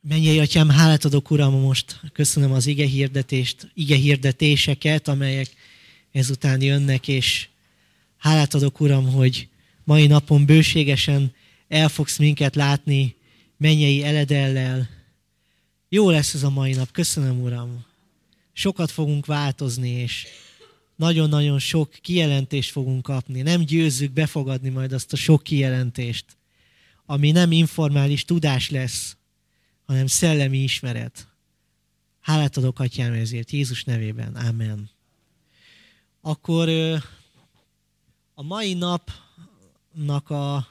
Mennyei Atyám, hálát adok, Uram, most köszönöm az igehirdetéseket, amelyek ezután jönnek, és hálát adok, Uram, hogy mai napon bőségesen el fogsz minket látni mennyei eledellel. Jó lesz ez a mai nap, köszönöm, Uram. Sokat fogunk változni, és nagyon-nagyon sok kijelentést fogunk kapni. Nem győzzük befogadni majd azt a sok kijelentést, ami nem informális tudás lesz, hanem szellemi ismeret. Hálát adok, Atyám, ezért, Jézus nevében. Amen. Akkor a mai napnak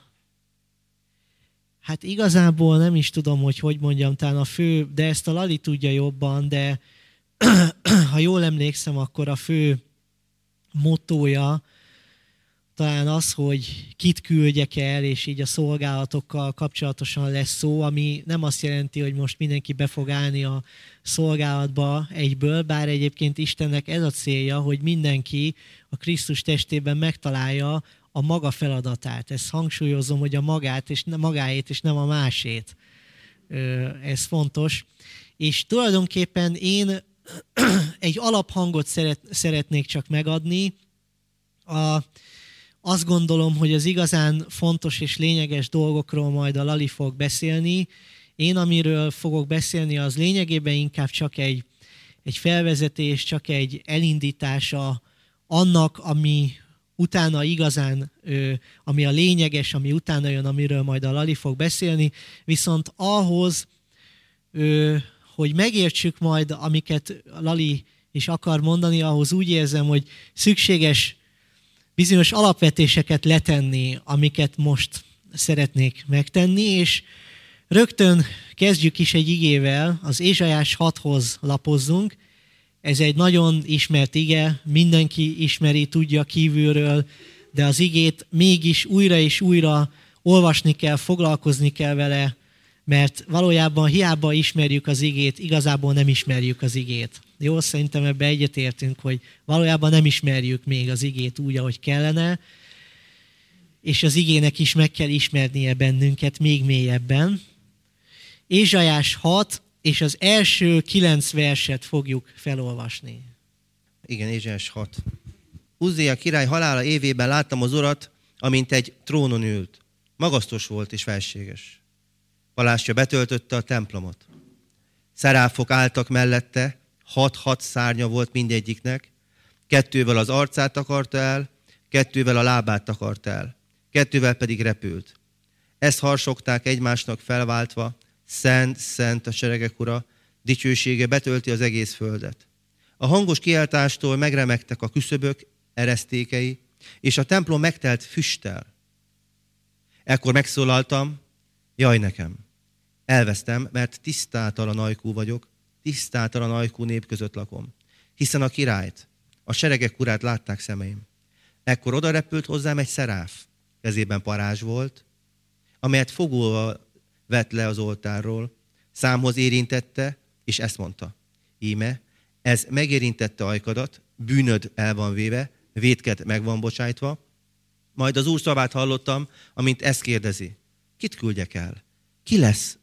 hát igazából nem is tudom, hogy mondjam, talán a fő, de ezt a Lali tudja jobban, de ha jól emlékszem, akkor a fő mottója talán az, hogy kit küldjek el, és így a szolgálatokkal kapcsolatosan lesz szó, ami nem azt jelenti, hogy most mindenki be fog állni a szolgálatba egyből, bár egyébként Istennek ez a célja, hogy mindenki a Krisztus testében megtalálja a maga feladatát. Ezt hangsúlyozom, hogy a magáét és nem a másét. Ez fontos. És tulajdonképpen én egy alaphangot szeretnék csak megadni. Azt gondolom, hogy az igazán fontos és lényeges dolgokról majd a Lali fog beszélni. Én, amiről fogok beszélni, az lényegében inkább csak egy felvezetés, csak egy elindítása annak, ami utána igazán, ami a lényeges, ami utána jön, amiről majd a Lali fog beszélni. Viszont ahhoz, hogy megértsük majd, amiket Lali is akar mondani, ahhoz úgy érzem, hogy szükséges bizonyos alapvetéseket letenni, amiket most szeretnék megtenni, és rögtön kezdjük is egy igével, az Ézsaiás 6-hoz lapozzunk. Ez egy nagyon ismert ige, mindenki ismeri, tudja kívülről, de az igét mégis újra és újra olvasni kell, foglalkozni kell vele, mert valójában hiába ismerjük az igét, igazából nem ismerjük az igét. Jó, szerintem ebbe egyetértünk, hogy valójában nem ismerjük még az igét úgy, ahogy kellene, és az igének is meg kell ismernie bennünket még mélyebben. Ézsaiás 6, és az első 9 verset fogjuk felolvasni. Igen, Ézsaiás 6. Uzzia király halála évében láttam az Urat, amint egy trónon ült. Magasztos volt és felséges. Palástja betöltötte a templomot. Szeráfok álltak mellette, 6 szárnya volt mindegyiknek, 2 az arcát takarta el, 2 a lábát takarta el, 2 pedig repült. Ezt harsogták egymásnak felváltva, szent, szent a seregek ura, dicsősége betölti az egész földet. A hangos kiáltástól megremegtek a küszöbök, eresztékei, és a templom megtelt füsttel. Ekkor megszólaltam, jaj nekem! Elvesztem, mert tisztátalan ajkú vagyok, tisztátalan ajkú nép között lakom. Hiszen a királyt, a seregek urát látták szemeim. Ekkor oda repült hozzám egy szeráf, kezében parázs volt, amelyet fogóval vett le az oltárról, számhoz érintette, és ezt mondta. Íme, ez megérintette ajkadat, bűnöd el van véve, vétked meg van bocsájtva. Majd az Úr szavát hallottam, amint ezt kérdezi. Kit küldjek el? Ki lesz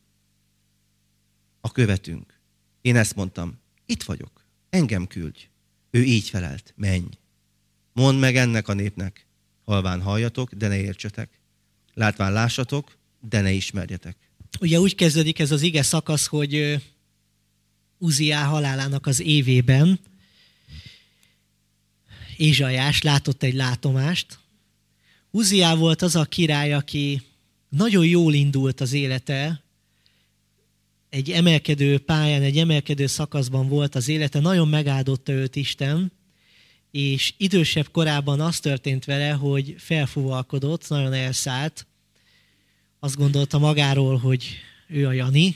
a követünk? Én ezt mondtam, itt vagyok, engem küldj. Ő így felelt, menj. Mondd meg ennek a népnek, halván halljatok, de ne értsetek. Látván lássatok, de ne ismerjetek. Ugye úgy kezdődik ez az ige szakasz, hogy Uzziá halálának az évében Ézsaiás látott egy látomást. Uzziá volt az a király, aki nagyon jól indult az élete, egy emelkedő pályán, egy emelkedő szakaszban volt az élete, nagyon megáldotta őt Isten, és idősebb korában az történt vele, hogy felfúvalkodott, nagyon elszállt, azt gondolta magáról, hogy ő a Jani,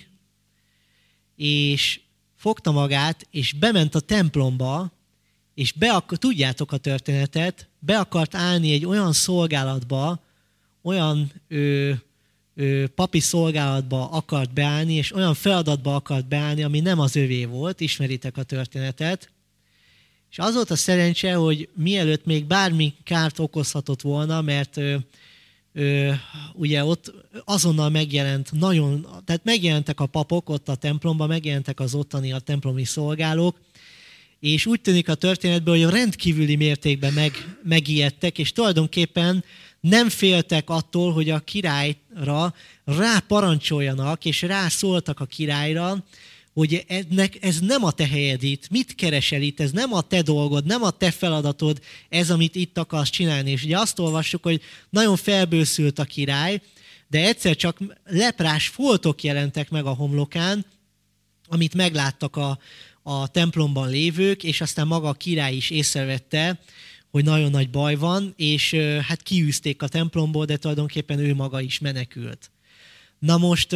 és fogta magát, és bement a templomba, és tudjátok a történetet, be akart állni egy olyan szolgálatba, olyan papi szolgálatba akart beállni, és olyan feladatba akart beállni, ami nem az övé volt, ismeritek a történetet. És az volt a szerencse, hogy mielőtt még bármi kárt okozhatott volna, mert ugye ott azonnal tehát megjelentek a papok ott a templomban, megjelentek az ottani a templomi szolgálók, és úgy tűnik a történetből, hogy rendkívüli mértékben megijedtek, és tulajdonképpen nem féltek attól, hogy a királyra ráparancsoljanak, és rászóltak a királyra, hogy ez nem a te helyed itt, mit keresel itt, ez nem a te dolgod, nem a te feladatod, ez, amit itt akarsz csinálni. És ugye azt olvassuk, hogy nagyon felbőszült a király, de egyszer csak leprás foltok jelentek meg a homlokán, amit megláttak a templomban lévők, és aztán maga a király is észrevette, hogy nagyon nagy baj van, és hát kiűzték a templomból, de tulajdonképpen ő maga is menekült. Na most,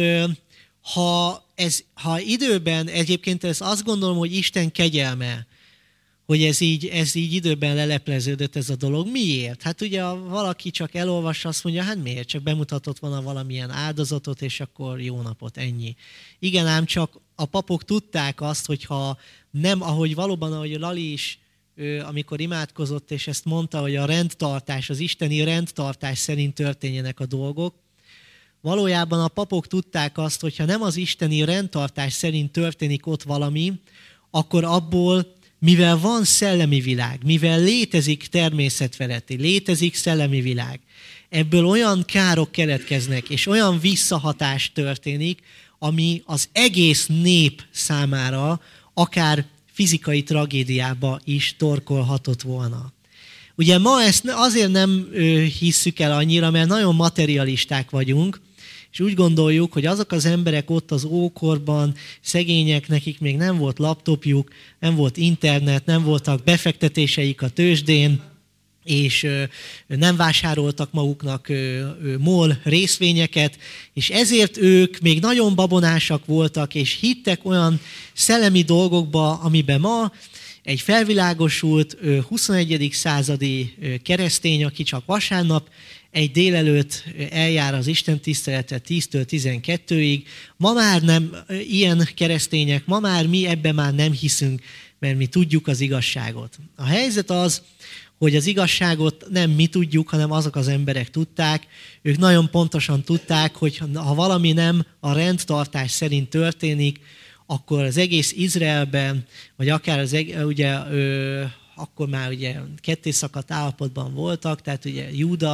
ha időben, egyébként ez azt gondolom, hogy Isten kegyelme, hogy ez így időben lelepleződött ez a dolog. Miért? Hát ugye valaki csak elolvassa, azt mondja, hát miért? Csak bemutatott volna valamilyen áldozatot, és akkor jó napot, ennyi. Igen, ám csak a papok tudták azt, hogyha nem, ahogy Lali is, amikor imádkozott, és ezt mondta, hogy a rendtartás, az isteni rendtartás szerint történjenek a dolgok, valójában a papok tudták azt, hogyha nem az isteni rendtartás szerint történik ott valami, akkor abból, mivel van szellemi világ, mivel létezik természetfeletti, létezik szellemi világ, ebből olyan károk keletkeznek, és olyan visszahatás történik, ami az egész nép számára akár fizikai tragédiába is torkolhatott volna. Ugye ma ezt azért nem hisszük el annyira, mert nagyon materialisták vagyunk, és úgy gondoljuk, hogy azok az emberek ott az ókorban, szegények, nekik még nem volt laptopjuk, nem volt internet, nem voltak befektetéseik a tőzsdén, és nem vásároltak maguknak MOL részvényeket, és ezért ők még nagyon babonásak voltak, és hittek olyan szellemi dolgokba, amiben ma egy felvilágosult 21. századi keresztény, aki csak vasárnap egy délelőtt eljár az Isten tiszteletre 10-től 12-ig. Ma már nem ilyen keresztények, ma már mi ebben már nem hiszünk, mert mi tudjuk az igazságot. A helyzet az, hogy az igazságot nem mi tudjuk, hanem azok az emberek tudták. Ők nagyon pontosan tudták, hogy ha valami nem a rendtartás szerint történik, akkor az egész Izraelben, vagy akár akkor már ugye kettészakadt állapotban voltak, tehát ugye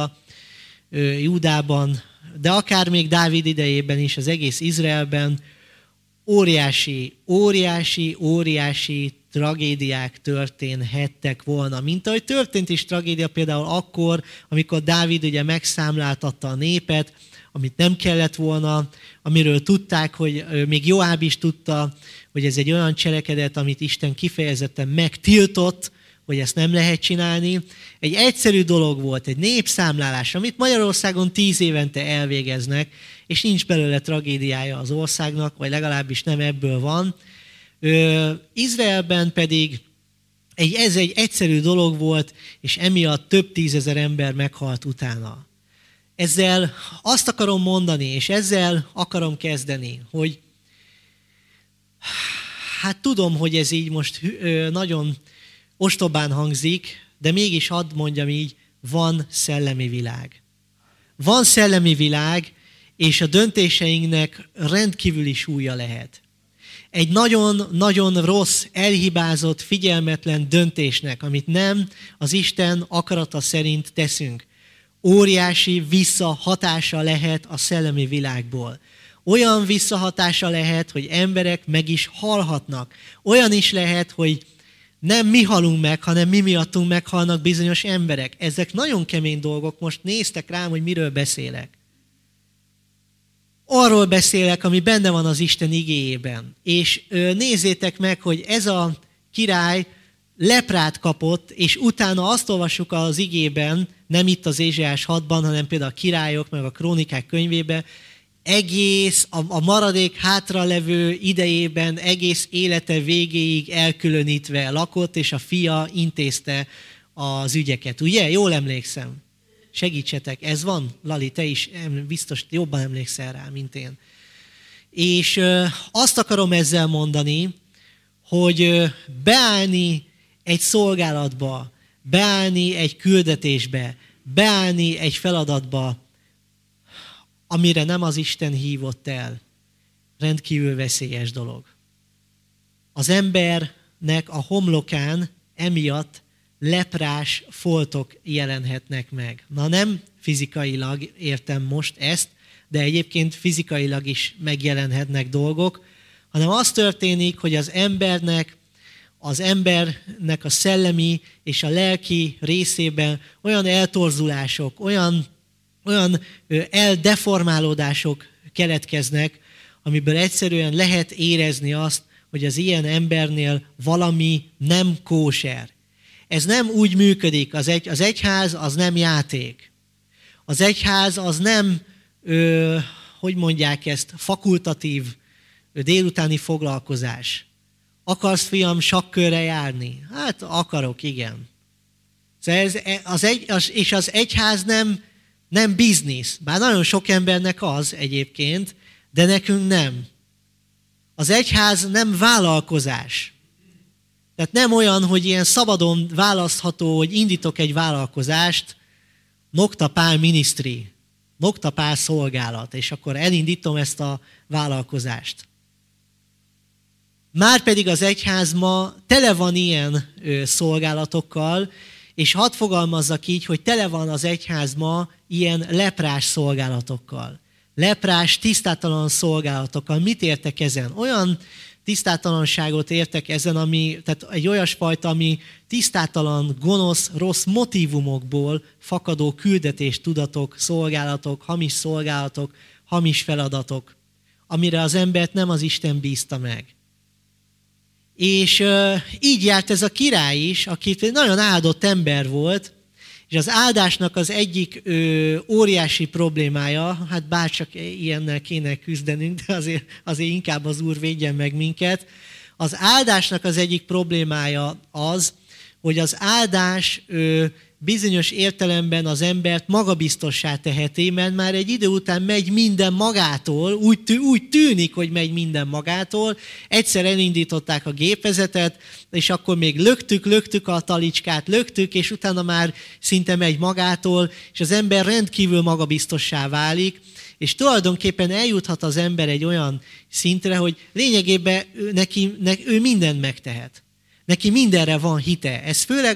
Júdában, de akár még Dávid idejében is az egész Izraelben óriási tragédiák történhettek volna. Mint ahogy történt is tragédia például akkor, amikor Dávid ugye megszámláltatta a népet, amit nem kellett volna, amiről tudták, hogy még Joáb is tudta, hogy ez egy olyan cselekedet, amit Isten kifejezetten megtiltott, hogy ezt nem lehet csinálni. Egy egyszerű dolog volt, egy népszámlálás, amit Magyarországon 10 évente elvégeznek, és nincs belőle tragédiája az országnak, vagy legalábbis nem ebből van. Izraelben pedig ez egy egyszerű dolog volt, és emiatt több 10 000 ember meghalt utána. Ezzel azt akarom mondani, és ezzel akarom kezdeni, hogy hát tudom, hogy ez így most nagyon ostobán hangzik, de mégis hadd mondjam így, van szellemi világ. Van szellemi világ, és a döntéseinknek rendkívüli súlya lehet. Egy nagyon-nagyon rossz, elhibázott, figyelmetlen döntésnek, amit nem az Isten akarata szerint teszünk, óriási visszahatása lehet a szellemi világból. Olyan visszahatása lehet, hogy emberek meg is halhatnak. Olyan is lehet, hogy nem mi halunk meg, hanem mi miattunk meghalnak bizonyos emberek. Ezek nagyon kemény dolgok, most néztek rám, hogy miről beszélek. Arról beszélek, ami benne van az Isten igéjében. És nézzétek meg, hogy ez a király leprát kapott, és utána azt olvassuk az igében, nem itt az Ézsaiás 6-ban, hanem például a Királyok, meg a Krónikák könyvében, egész a maradék hátralevő idejében, egész élete végéig elkülönítve lakott, és a fia intézte az ügyeket. Ugye? Jól emlékszem. Segítsetek, ez van? Lali, te is biztos jobban emlékszel rá, mint én. És azt akarom ezzel mondani, hogy beállni egy szolgálatba, beállni egy küldetésbe, beállni egy feladatba amire nem az Isten hívott el, rendkívül veszélyes dolog. Az embernek a homlokán emiatt leprás foltok jelenhetnek meg. Na nem fizikailag értem most ezt, de egyébként fizikailag is megjelenhetnek dolgok, hanem az történik, hogy az embernek a szellemi és a lelki részében olyan eltorzulások, olyan eldeformálódások keletkeznek, amiből egyszerűen lehet érezni azt, hogy az ilyen embernél valami nem kóser. Ez nem úgy működik, az egyház az nem játék. Az egyház az nem, hogy mondják ezt, fakultatív délutáni foglalkozás. Akarsz, fiam, sakkörre járni? Hát akarok, igen. És az egyház nem biznisz. Bár nagyon sok embernek az egyébként, de nekünk nem. Az egyház nem vállalkozás. Tehát nem olyan, hogy ilyen szabadon választható, hogy indítok egy vállalkozást, Nokta Pál Ministry, Nokta Pál szolgálat, és akkor elindítom ezt a vállalkozást. Márpedig az egyház ma tele van ilyen szolgálatokkal, és hadd fogalmazzak így, hogy tele van az egyház ma ilyen leprás szolgálatokkal. Leprás, tisztátalan szolgálatokkal. Mit értek ezen? Olyan tisztátalanságot értek ezen, tehát egy olyasfajta, ami tisztátalan, gonosz, rossz motívumokból fakadó küldetéstudatok, szolgálatok, hamis feladatok, amire az embert nem az Isten bízta meg. És így járt ez a király is, aki nagyon áldott ember volt, és az áldásnak az egyik óriási problémája, hát bárcsak ilyennel kéne küzdenünk, de azért inkább az Úr védjen meg minket. Az áldásnak az egyik problémája az, hogy az áldás bizonyos értelemben az embert magabiztossá teheti, mert már egy idő után megy minden magától, úgy tűnik, hogy megy minden magától. Egyszer elindították a gépezetet, és akkor még löktük a talicskát, és utána már szinte megy magától, és az ember rendkívül magabiztossá válik, és tulajdonképpen eljuthat az ember egy olyan szintre, hogy lényegében ő mindent megtehet. Neki mindenre van hite. Ez főleg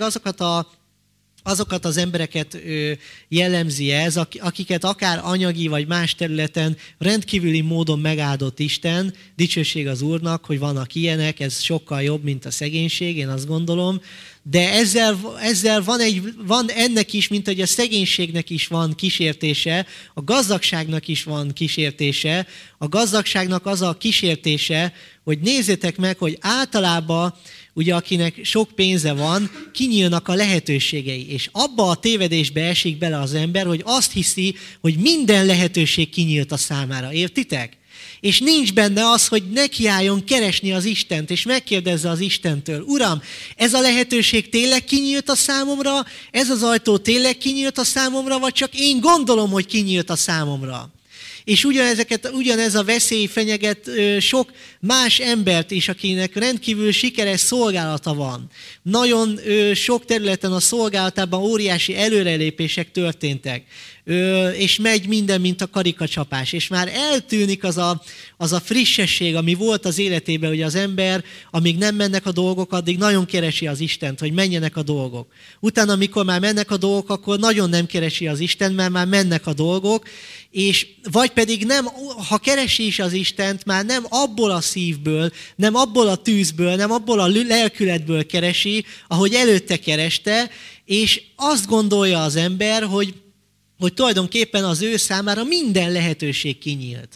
azokat az embereket jellemzi ez, akiket akár anyagi vagy más területen rendkívüli módon megáldott Isten, dicsőség az Úrnak, hogy vannak ilyenek, ez sokkal jobb, mint a szegénység, én azt gondolom, de ezzel van ennek is, mint hogy a szegénységnek is van kísértése, a gazdagságnak is van kísértése, a gazdagságnak az a kísértése, hogy nézzétek meg, hogy általában ugye akinek sok pénze van, kinyílnak a lehetőségei, és abba a tévedésbe esik bele az ember, hogy azt hiszi, hogy minden lehetőség kinyílt a számára. Értitek? És nincs benne az, hogy nekiálljon keresni az Istent, és megkérdezze az Istentől, Uram, ez a lehetőség tényleg kinyílt a számomra, ez az ajtó tényleg kinyílt a számomra, vagy csak én gondolom, hogy kinyílt a számomra. És ugyanez a veszély fenyeget sok más embert is, akinek rendkívül sikeres szolgálata van. Nagyon sok területen a szolgálatában óriási előrelépések történtek. És megy minden, mint a karikacsapás. És már eltűnik az a frissesség, ami volt az életében, hogy az ember, amíg nem mennek a dolgok, addig nagyon keresi az Istent, hogy menjenek a dolgok. Utána, amikor már mennek a dolgok, akkor nagyon nem keresi az Istent, mert már mennek a dolgok, és vagy pedig nem, ha keresi is az Istent, már nem abból a szívből, nem abból a tűzből, nem abból a lelkületből keresi, ahogy előtte kereste, és azt gondolja az ember, hogy tulajdonképpen az ő számára minden lehetőség kinyílt.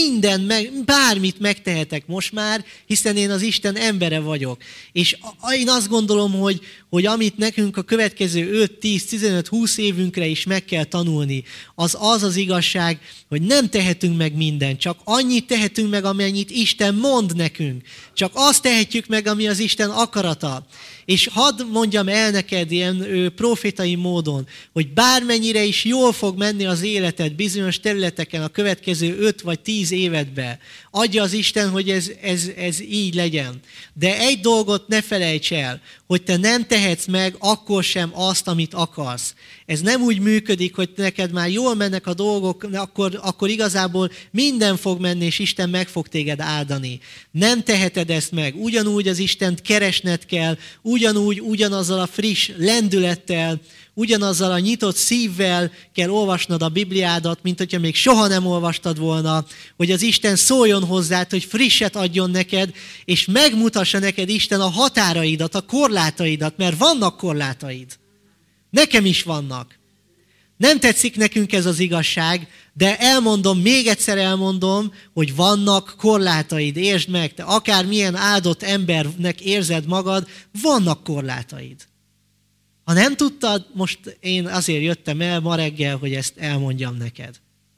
Bármit megtehetek most már, hiszen én az Isten embere vagyok. És én azt gondolom, hogy amit nekünk a következő 5, 10, 15, 20 évünkre is meg kell tanulni, az igazság, hogy nem tehetünk meg mindent, csak annyit tehetünk meg, amennyit Isten mond nekünk. Csak azt tehetjük meg, ami az Isten akarata. És hadd mondjam el neked ilyen profétai módon, hogy bármennyire is jól fog menni az életed bizonyos területeken a következő 5 vagy 10 évedben, adja az Isten, hogy ez így legyen. De egy dolgot ne felejts el, hogy te nem tehetsz meg akkor sem azt, amit akarsz. Ez nem úgy működik, hogy neked már jól mennek a dolgok, akkor igazából minden fog menni, és Isten meg fog téged áldani. Nem teheted ezt meg. Ugyanúgy az Istent keresned kell, ugyanazzal a friss lendülettel, ugyanazzal a nyitott szívvel kell olvasnod a Bibliádat, mint hogyha még soha nem olvastad volna, hogy az Isten szóljon hozzád, hogy frisset adjon neked, és megmutassa neked Isten a határaidat, a korlátaidat, mert vannak korlátaid. Nekem is vannak. Nem tetszik nekünk ez az igazság, de még egyszer elmondom, hogy vannak korlátaid. Értsd meg, te akármilyen áldott embernek érzed magad, vannak korlátaid. Ha nem tudtad, most én azért jöttem el ma reggel, hogy ezt elmondjam neked.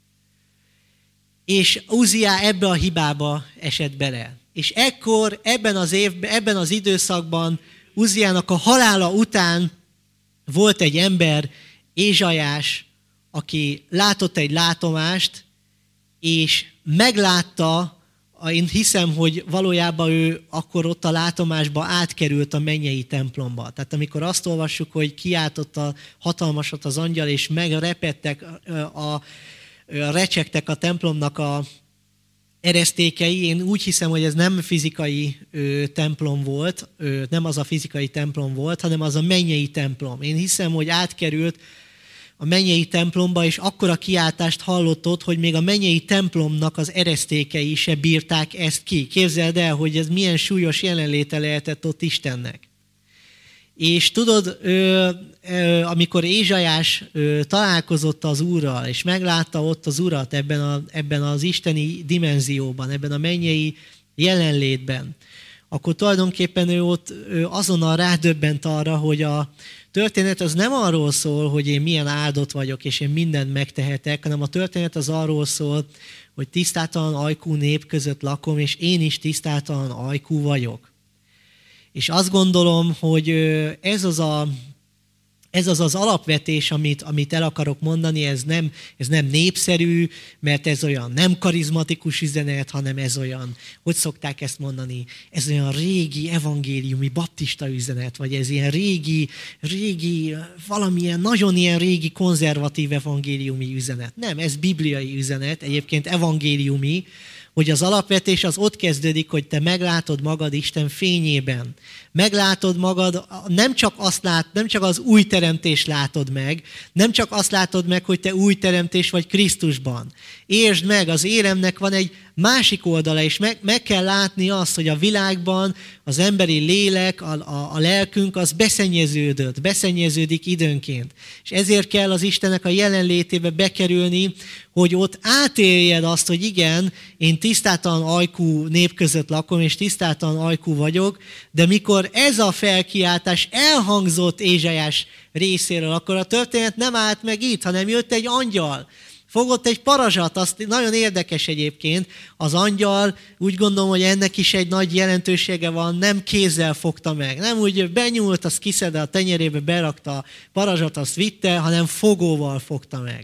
És Uzziá ebbe a hibába esett bele. És ekkor, ebben az időszakban, Uzziának a halála után volt egy ember, Ézsaiás, aki látott egy látomást, és meglátta, én hiszem, hogy valójában ő akkor ott a látomásba átkerült a mennyei templomba. Tehát amikor azt olvassuk, hogy kiáltotta hatalmasat az angyal, és megrepettek, recsegtek a templomnak a eresztékei, én úgy hiszem, hogy ez nem fizikai templom volt, nem az a fizikai templom volt, hanem az a mennyei templom. Én hiszem, hogy átkerült a mennyei templomba, és akkora kiáltást hallott ott, hogy még a mennyei templomnak az eresztékei se bírták ezt ki. Képzeld el, hogy ez milyen súlyos jelenléte lehetett ott Istennek. És tudod, amikor Ézsaiás találkozott az Úrral, és meglátta ott az Urat ebben az isteni dimenzióban, ebben a mennyei jelenlétben, akkor tulajdonképpen ő ott azonnal rádöbbent arra, hogy a történet az nem arról szól, hogy én milyen áldott vagyok, és én mindent megtehetek, hanem a történet az arról szól, hogy tisztátalan ajkú nép között lakom, és én is tisztátalan ajkú vagyok. És azt gondolom, hogy ez az alapvetés, amit el akarok mondani, ez nem népszerű, mert ez olyan nem karizmatikus üzenet, hanem ez olyan, hogy szokták ezt mondani, ez olyan régi evangéliumi baptista üzenet, vagy ez ilyen régi, valamilyen nagyon ilyen régi konzervatív evangéliumi üzenet. Nem, ez bibliai üzenet, egyébként evangéliumi, hogy az alapvetés az ott kezdődik, hogy te meglátod magad Isten fényében. Meglátod magad, nem csak az új teremtést látod meg, nem csak azt látod meg, hogy te új teremtés vagy Krisztusban. Értsd meg, az éremnek van egy másik oldala, és meg kell látni azt, hogy a világban az emberi lélek, a lelkünk az beszennyeződik időnként. És ezért kell az Istennek a jelenlétébe bekerülni, hogy ott átéljed azt, hogy igen, én tisztátalan ajkú nép között lakom, és tisztátalan ajkú vagyok, de mikor ez a felkiáltás elhangzott Ézsaiás részéről, akkor a történet nem állt meg itt, hanem jött egy angyal. Fogott egy parazsat, azt nagyon érdekes egyébként, az angyal, úgy gondolom, hogy ennek is egy nagy jelentősége van, nem kézzel fogta meg. Nem úgy benyúlt, azt kiszedte a tenyerébe, berakta a parazsat, azt vitte, hanem fogóval fogta meg.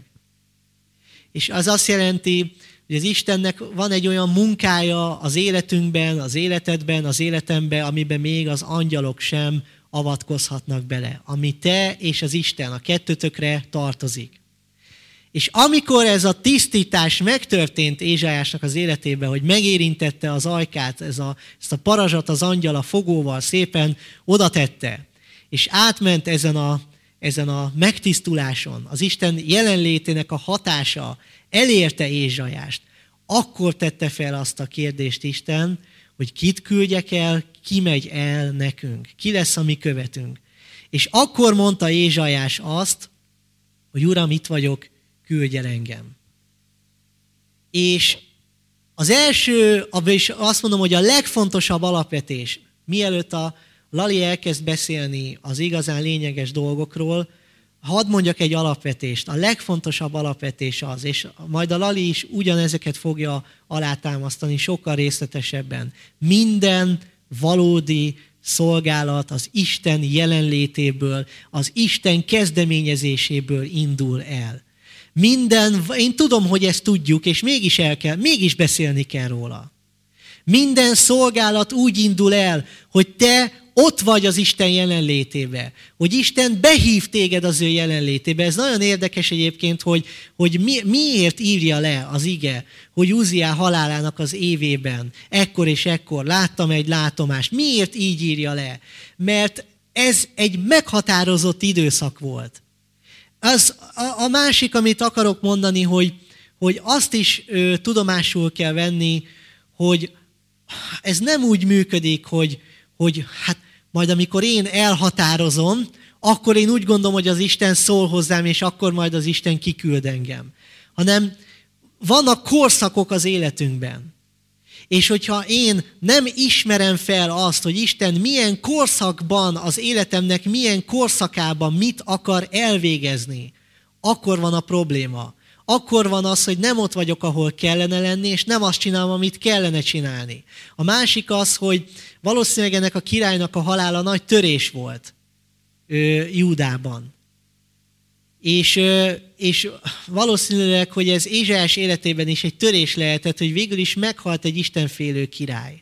És az azt jelenti, hogy az Istennek van egy olyan munkája az életünkben, az életedben, az életemben, amiben még az angyalok sem avatkozhatnak bele. Ami te és az Isten, a kettőtökre tartozik. És amikor ez a tisztítás megtörtént Ézsaiásnak az életében, hogy megérintette az ajkát, ezt a parazsat az angyal a fogóval szépen odatette, és átment ezen a megtisztuláson, az Isten jelenlétének a hatása elérte Ézsaiást, akkor tette fel azt a kérdést Isten, hogy kit küldjek el, ki megy el nekünk, ki lesz a mi követünk. És akkor mondta Ézsaiás azt, hogy Uram, itt vagyok, küldj el engem. És az első, és azt mondom, hogy a legfontosabb alapvetés, mielőtt a Lali elkezd beszélni az igazán lényeges dolgokról, hadd mondjak egy alapvetést. A legfontosabb alapvetés az, és majd a Lali is ugyanezeket fogja alátámasztani sokkal részletesebben. Minden valódi szolgálat az Isten jelenlétéből, az Isten kezdeményezéséből indul el. Én tudom, hogy ezt tudjuk, és mégis beszélni kell róla. Minden szolgálat úgy indul el, hogy te ott vagy az Isten jelenlétébe. Hogy Isten behív téged az ő jelenlétébe. Ez nagyon érdekes egyébként, hogy miért írja le az ige, hogy Uzziá halálának az évében, ekkor és ekkor láttam egy látomást. Miért így írja le? Mert ez egy meghatározott időszak volt. A másik, amit akarok mondani, hogy azt is tudomásul kell venni, hogy ez nem úgy működik, hogy hát majd amikor én elhatározom, akkor én úgy gondolom, hogy az Isten szól hozzám, és akkor majd az Isten kiküld engem. Hanem vannak korszakok az életünkben. És hogyha én nem ismerem fel azt, hogy Isten milyen korszakban, az életemnek milyen korszakában mit akar elvégezni, akkor van a probléma. Akkor van az, hogy nem ott vagyok, ahol kellene lenni, és nem azt csinálom, amit kellene csinálni. A másik az, hogy valószínűleg ennek a királynak a halála nagy törés volt Júdában. És valószínűleg, hogy ez Ézsaiás életében is egy törés lehetett, hogy végül is meghalt egy istenfélő király.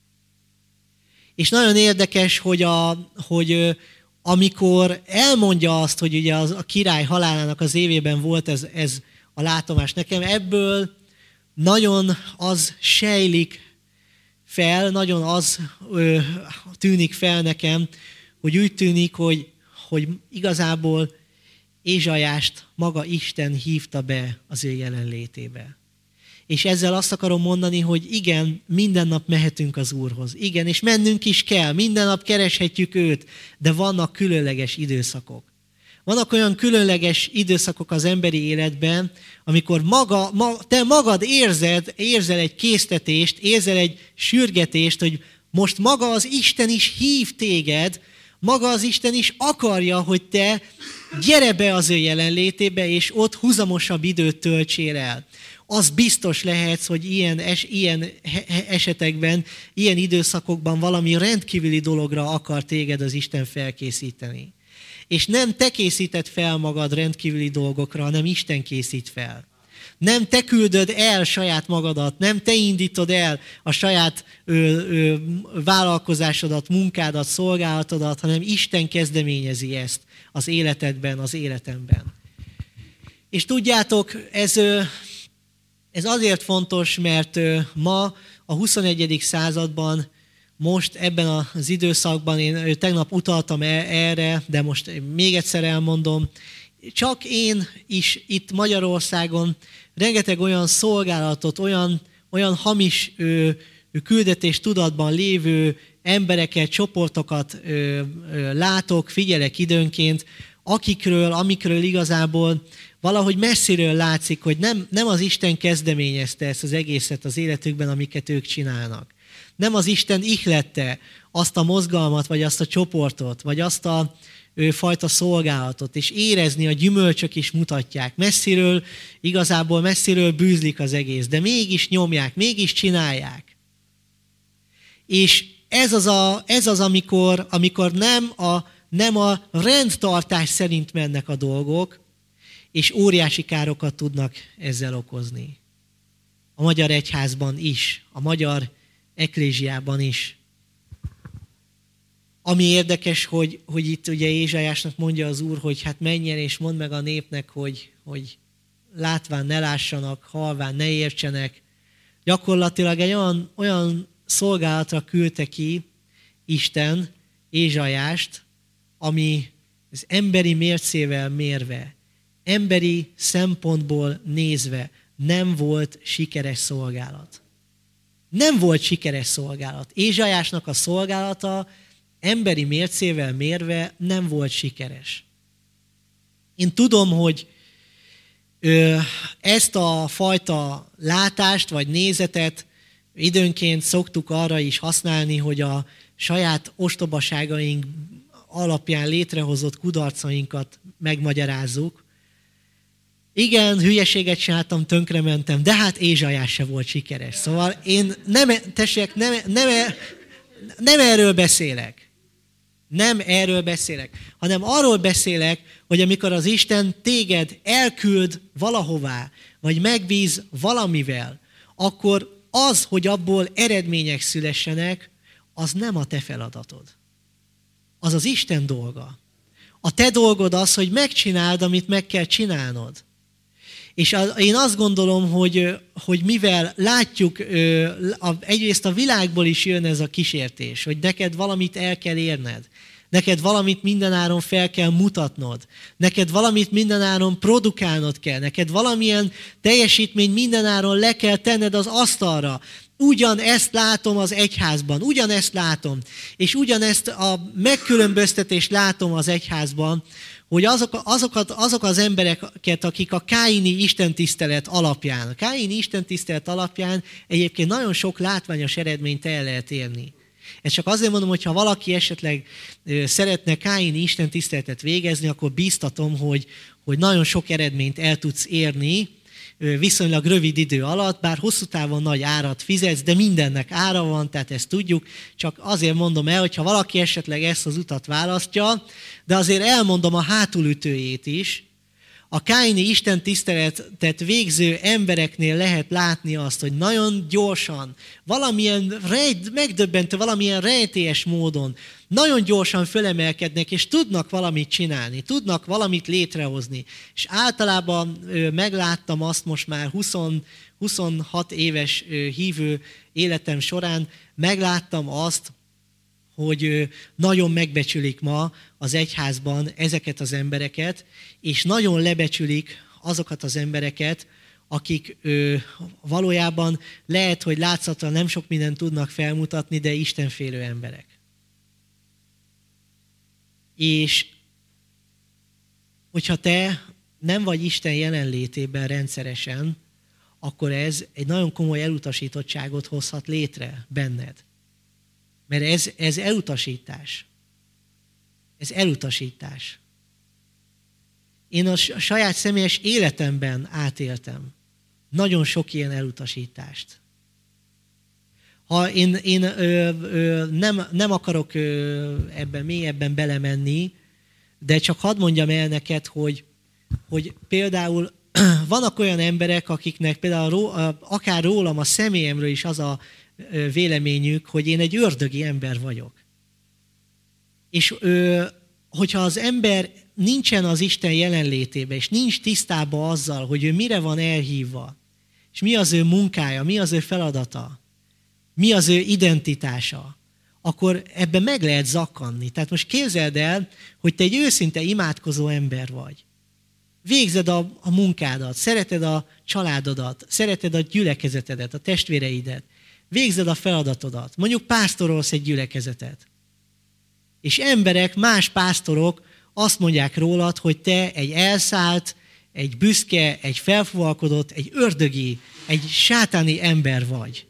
És nagyon érdekes, hogy amikor elmondja azt, hogy ugye a király halálának az évében volt ez a látomás nekem, ebből nagyon az sejlik fel, nagyon az tűnik fel nekem, hogy úgy tűnik, hogy igazából Ézsaiást maga Isten hívta be az ő jelenlétébe. És ezzel azt akarom mondani, hogy igen, minden nap mehetünk az Úrhoz. Igen, és mennünk is kell, minden nap kereshetjük őt, de vannak különleges időszakok. Vannak olyan különleges időszakok az emberi életben, amikor te magad érzel egy késztetést, érzel egy sürgetést, hogy most maga az Isten is hív téged, maga az Isten is akarja, hogy te gyere be az ő jelenlétébe, és ott huzamosabb időt töltsél el. Az biztos lehetsz, hogy ilyen esetekben, ilyen időszakokban valami rendkívüli dologra akar téged az Isten felkészíteni. És nem te készíted fel magad rendkívüli dolgokra, hanem Isten készít fel. Nem te küldöd el saját magadat, nem te indítod el a saját vállalkozásodat, munkádat, szolgálatodat, hanem Isten kezdeményezi ezt az életedben, az életemben. És tudjátok, ez azért fontos, mert ma a 21. században, most ebben az időszakban, én tegnap utaltam erre, de most még egyszer elmondom, csak én is itt Magyarországon rengeteg olyan szolgálatot, olyan hamis küldetés tudatban lévő embereket, csoportokat látok, figyelek időnként, amikről igazából valahogy messziről látszik, hogy nem az Isten kezdeményezte ezt az egészet az életükben, amiket ők csinálnak. Nem az Isten ihlette azt a mozgalmat, vagy azt a csoportot, vagy azt a fajta szolgálatot, és érezni a gyümölcsök is mutatják. Igazából messziről bűzlik az egész, de mégis nyomják, mégis csinálják. És ez az amikor nem a rendtartás szerint mennek a dolgok, és óriási károkat tudnak ezzel okozni. A magyar egyházban is, a magyar eklézsiában is. Ami érdekes, hogy itt ugye Ézsaiásnak mondja az Úr, hogy hát menjen és mondd meg a népnek, hogy látván ne lássanak, halván ne értsenek. Gyakorlatilag egy olyan szolgálatra küldte ki Isten Ézsaiást, ami az emberi mércével mérve, emberi szempontból nézve nem volt sikeres szolgálat. Nem volt sikeres szolgálat. Ézsaiásnak a szolgálata emberi mércével mérve nem volt sikeres. Én tudom, hogy ezt a fajta látást vagy nézetet időnként szoktuk arra is használni, hogy a saját ostobaságaink alapján létrehozott kudarcainkat megmagyarázzuk. Igen, hülyeséget csináltam, tönkrementem, de hát Ézsaiás se volt sikeres. Szóval én nem erről beszélek. Nem erről beszélek, hanem arról beszélek, hogy amikor az Isten téged elküld valahová, vagy megbíz valamivel, akkor az, hogy abból eredmények szülessenek, az nem a te feladatod. Az az Isten dolga. A te dolgod az, hogy megcsináld, amit meg kell csinálnod. És én azt gondolom, hogy mivel látjuk, egyrészt a világból is jön ez a kísértés, hogy neked valamit el kell érned, neked valamit mindenáron fel kell mutatnod, neked valamit mindenáron produkálnod kell, neked valamilyen teljesítményt mindenáron le kell tenned az asztalra. Ugyanezt látom az egyházban, ugyanezt látom, és ugyanezt a megkülönböztetést látom az egyházban, hogy azok az embereket, akik a káini istentisztelet alapján, a káini istentisztelet alapján egyébként nagyon sok látványos eredményt el lehet érni. Ezt csak azért mondom, hogy ha valaki esetleg szeretne káini istentiszteletet végezni, akkor bíztatom, hogy nagyon sok eredményt el tudsz érni viszonylag rövid idő alatt, bár hosszú távon nagy árat fizetsz, de mindennek ára van, tehát ezt tudjuk. Csak azért mondom el, hogyha valaki esetleg ezt az utat választja, de azért elmondom a hátulütőjét is. A káini istentiszteletet végző embereknél lehet látni azt, hogy nagyon gyorsan, valamilyen megdöbbentő, valamilyen rejtélyes módon nagyon gyorsan fölemelkednek, és tudnak valamit csinálni, tudnak valamit létrehozni. És általában megláttam azt most már 26 éves hívő életem során, megláttam azt, hogy nagyon megbecsülik ma az egyházban ezeket az embereket, és nagyon lebecsülik azokat az embereket, akik valójában lehet, hogy látszatra nem sok mindent tudnak felmutatni, de istenfélő emberek. És hogyha te nem vagy Isten jelenlétében rendszeresen, akkor ez egy nagyon komoly elutasítottságot hozhat létre benned. Mert ez elutasítás. Ez elutasítás. Én a saját személyes életemben átéltem nagyon sok ilyen elutasítást. Ha én nem akarok ebben mélyebben belemenni, de csak hadd mondjam el neked, hogy például vannak olyan emberek, akiknek például akár rólam, a személyemről is az a véleményük, hogy én egy ördögi ember vagyok. És hogyha az ember nincsen az Isten jelenlétében, és nincs tisztában azzal, hogy ő mire van elhívva, és mi az ő munkája, mi az ő feladata, mi az ő identitása, akkor ebben meg lehet zakkanni. Tehát most képzeld el, hogy te egy őszinte imádkozó ember vagy. Végzed a munkádat, szereted a családodat, szereted a gyülekezetedet, a testvéreidet, végzed a feladatodat, mondjuk pásztorolsz egy gyülekezetet. És emberek, más pásztorok azt mondják rólad, hogy te egy elszállt, egy büszke, egy felfúvalkodott, egy ördögi, egy sátáni ember vagy.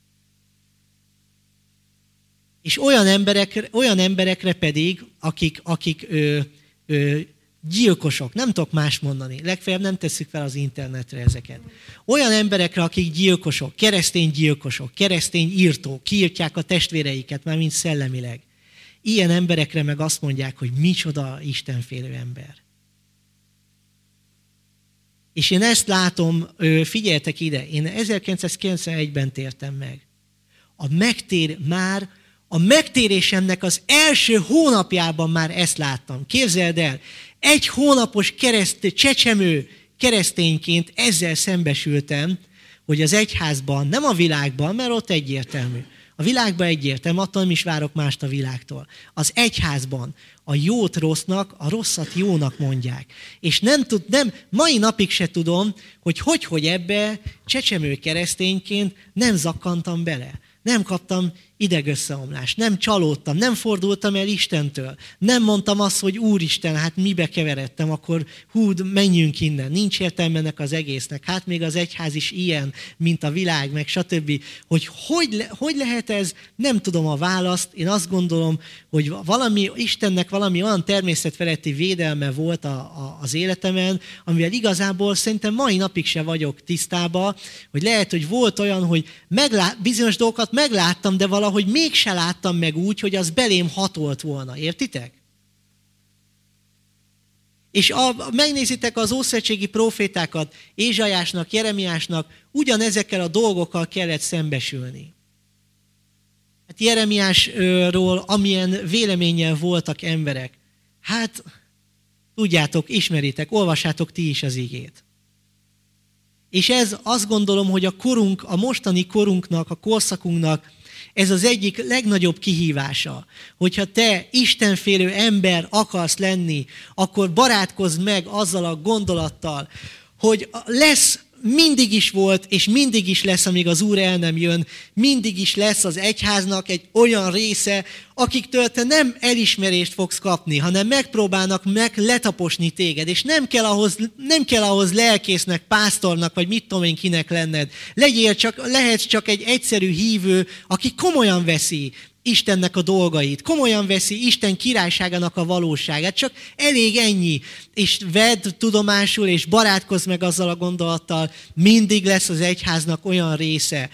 És olyan emberekre pedig, akik gyilkosok, nem tudok más mondani, legfeljebb nem tesszük fel az internetre ezeket. Olyan emberekre, akik gyilkosok, keresztény írtók, kiírtják a testvéreiket, már mint szellemileg. Ilyen emberekre meg azt mondják, hogy micsoda istenfélő ember. És én ezt látom, figyeljetek ide, én 1991-ben tértem meg. A megtérésemnek az első hónapjában már ezt láttam. Képzeld el, 1 hónapos csecsemő keresztényként ezzel szembesültem, hogy az egyházban, nem a világban, mert ott egyértelmű. A világban egyértelmű, attól nem is várok mást a világtól. Az egyházban a jót rossznak, a rosszat jónak mondják. És mai napig se tudom, hogy ebbe csecsemő keresztényként nem zakkantam bele. Nem kaptam idegösszeomlást, nem csalódtam, nem fordultam el Istentől. Nem mondtam azt, hogy Úristen, hát mibe keveredtem, akkor menjünk innen. Nincs értelme ennek az egésznek. Hát még az egyház is ilyen, mint a világ, meg stb. Hogy lehet ez? Nem tudom a választ. Én azt gondolom, hogy Istennek valami olyan természetfeletti védelme volt az életemen, amivel igazából szerintem mai napig se vagyok tisztában, hogy lehet, hogy volt olyan, hogy bizonyos dolgokat megláttam, de valahogy mégse láttam meg úgy, hogy az belém hatolt volna. Értitek? És megnézitek az ószövetségi profétákat, Ézsaiásnak, Jeremiásnak, ugyanezekkel a dolgokkal kellett szembesülni. Hát Jeremiásról amilyen véleménnyel voltak emberek. Hát, tudjátok, ismeritek, olvassátok ti is az igét. És ez azt gondolom, hogy a mostani korunknak, a korszakunknak ez az egyik legnagyobb kihívása. Hogyha te istenfélő ember akarsz lenni, akkor barátkozz meg azzal a gondolattal, hogy lesz, mindig is volt, és mindig is lesz, amíg az Úr el nem jön, mindig is lesz az egyháznak egy olyan része, akiktől te nem elismerést fogsz kapni, hanem megpróbálnak letaposni téged, és nem kell ahhoz lelkésznek, pásztornak, vagy mit tudom én kinek lenned. Lehetsz csak egy egyszerű hívő, aki komolyan veszi Istennek a dolgait, komolyan veszi Isten királyságának a valóságát, csak elég ennyi. És vedd tudomásul, és barátkozz meg azzal a gondolattal, mindig lesz az egyháznak olyan része,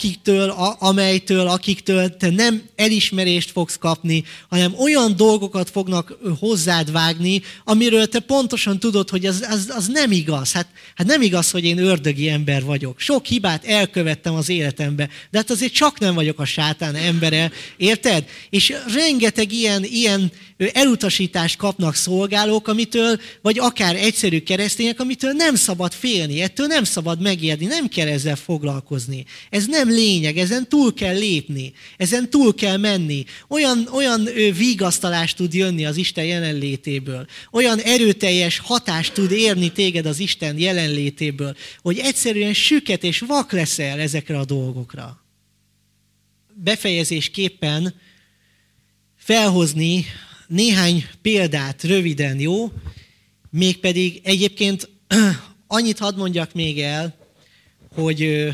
akiktől te nem elismerést fogsz kapni, hanem olyan dolgokat fognak hozzád vágni, amiről te pontosan tudod, hogy az nem igaz. Hát nem igaz, hogy én ördögi ember vagyok. Sok hibát elkövettem az életembe, de hát azért csak nem vagyok a sátán embere, érted? És rengeteg ilyen elutasítást kapnak szolgálók, vagy akár egyszerű keresztények, amitől nem szabad félni, ettől nem szabad megijedni, nem kell ezzel foglalkozni. Ez nem lényeg, ezen túl kell lépni, ezen túl kell menni. Olyan vigasztalás tud jönni az Isten jelenlétéből, olyan erőteljes hatást tud érni téged az Isten jelenlétéből, hogy egyszerűen süket és vak leszel ezekre a dolgokra. Befejezésképpen felhozni néhány példát röviden, jó? Mégpedig egyébként annyit hadd mondjak még el, hogy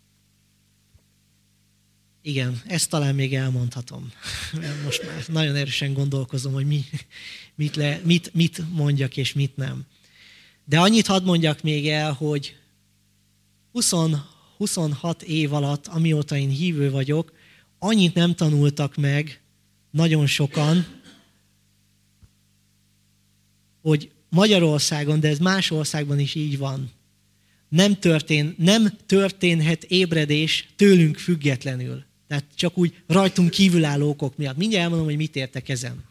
igen, ezt talán még elmondhatom. Mert most már nagyon erősen gondolkozom, hogy mit mondjak és mit nem. De annyit hadd mondjak még el, hogy 26 év alatt, amióta én hívő vagyok, annyit nem tanultak meg nagyon sokan, hogy Magyarországon, de ez más országban is így van, nem történhet ébredés tőlünk függetlenül. Tehát csak úgy rajtunk kívülálló okok miatt. Mindjárt elmondom, hogy mit értek ezen.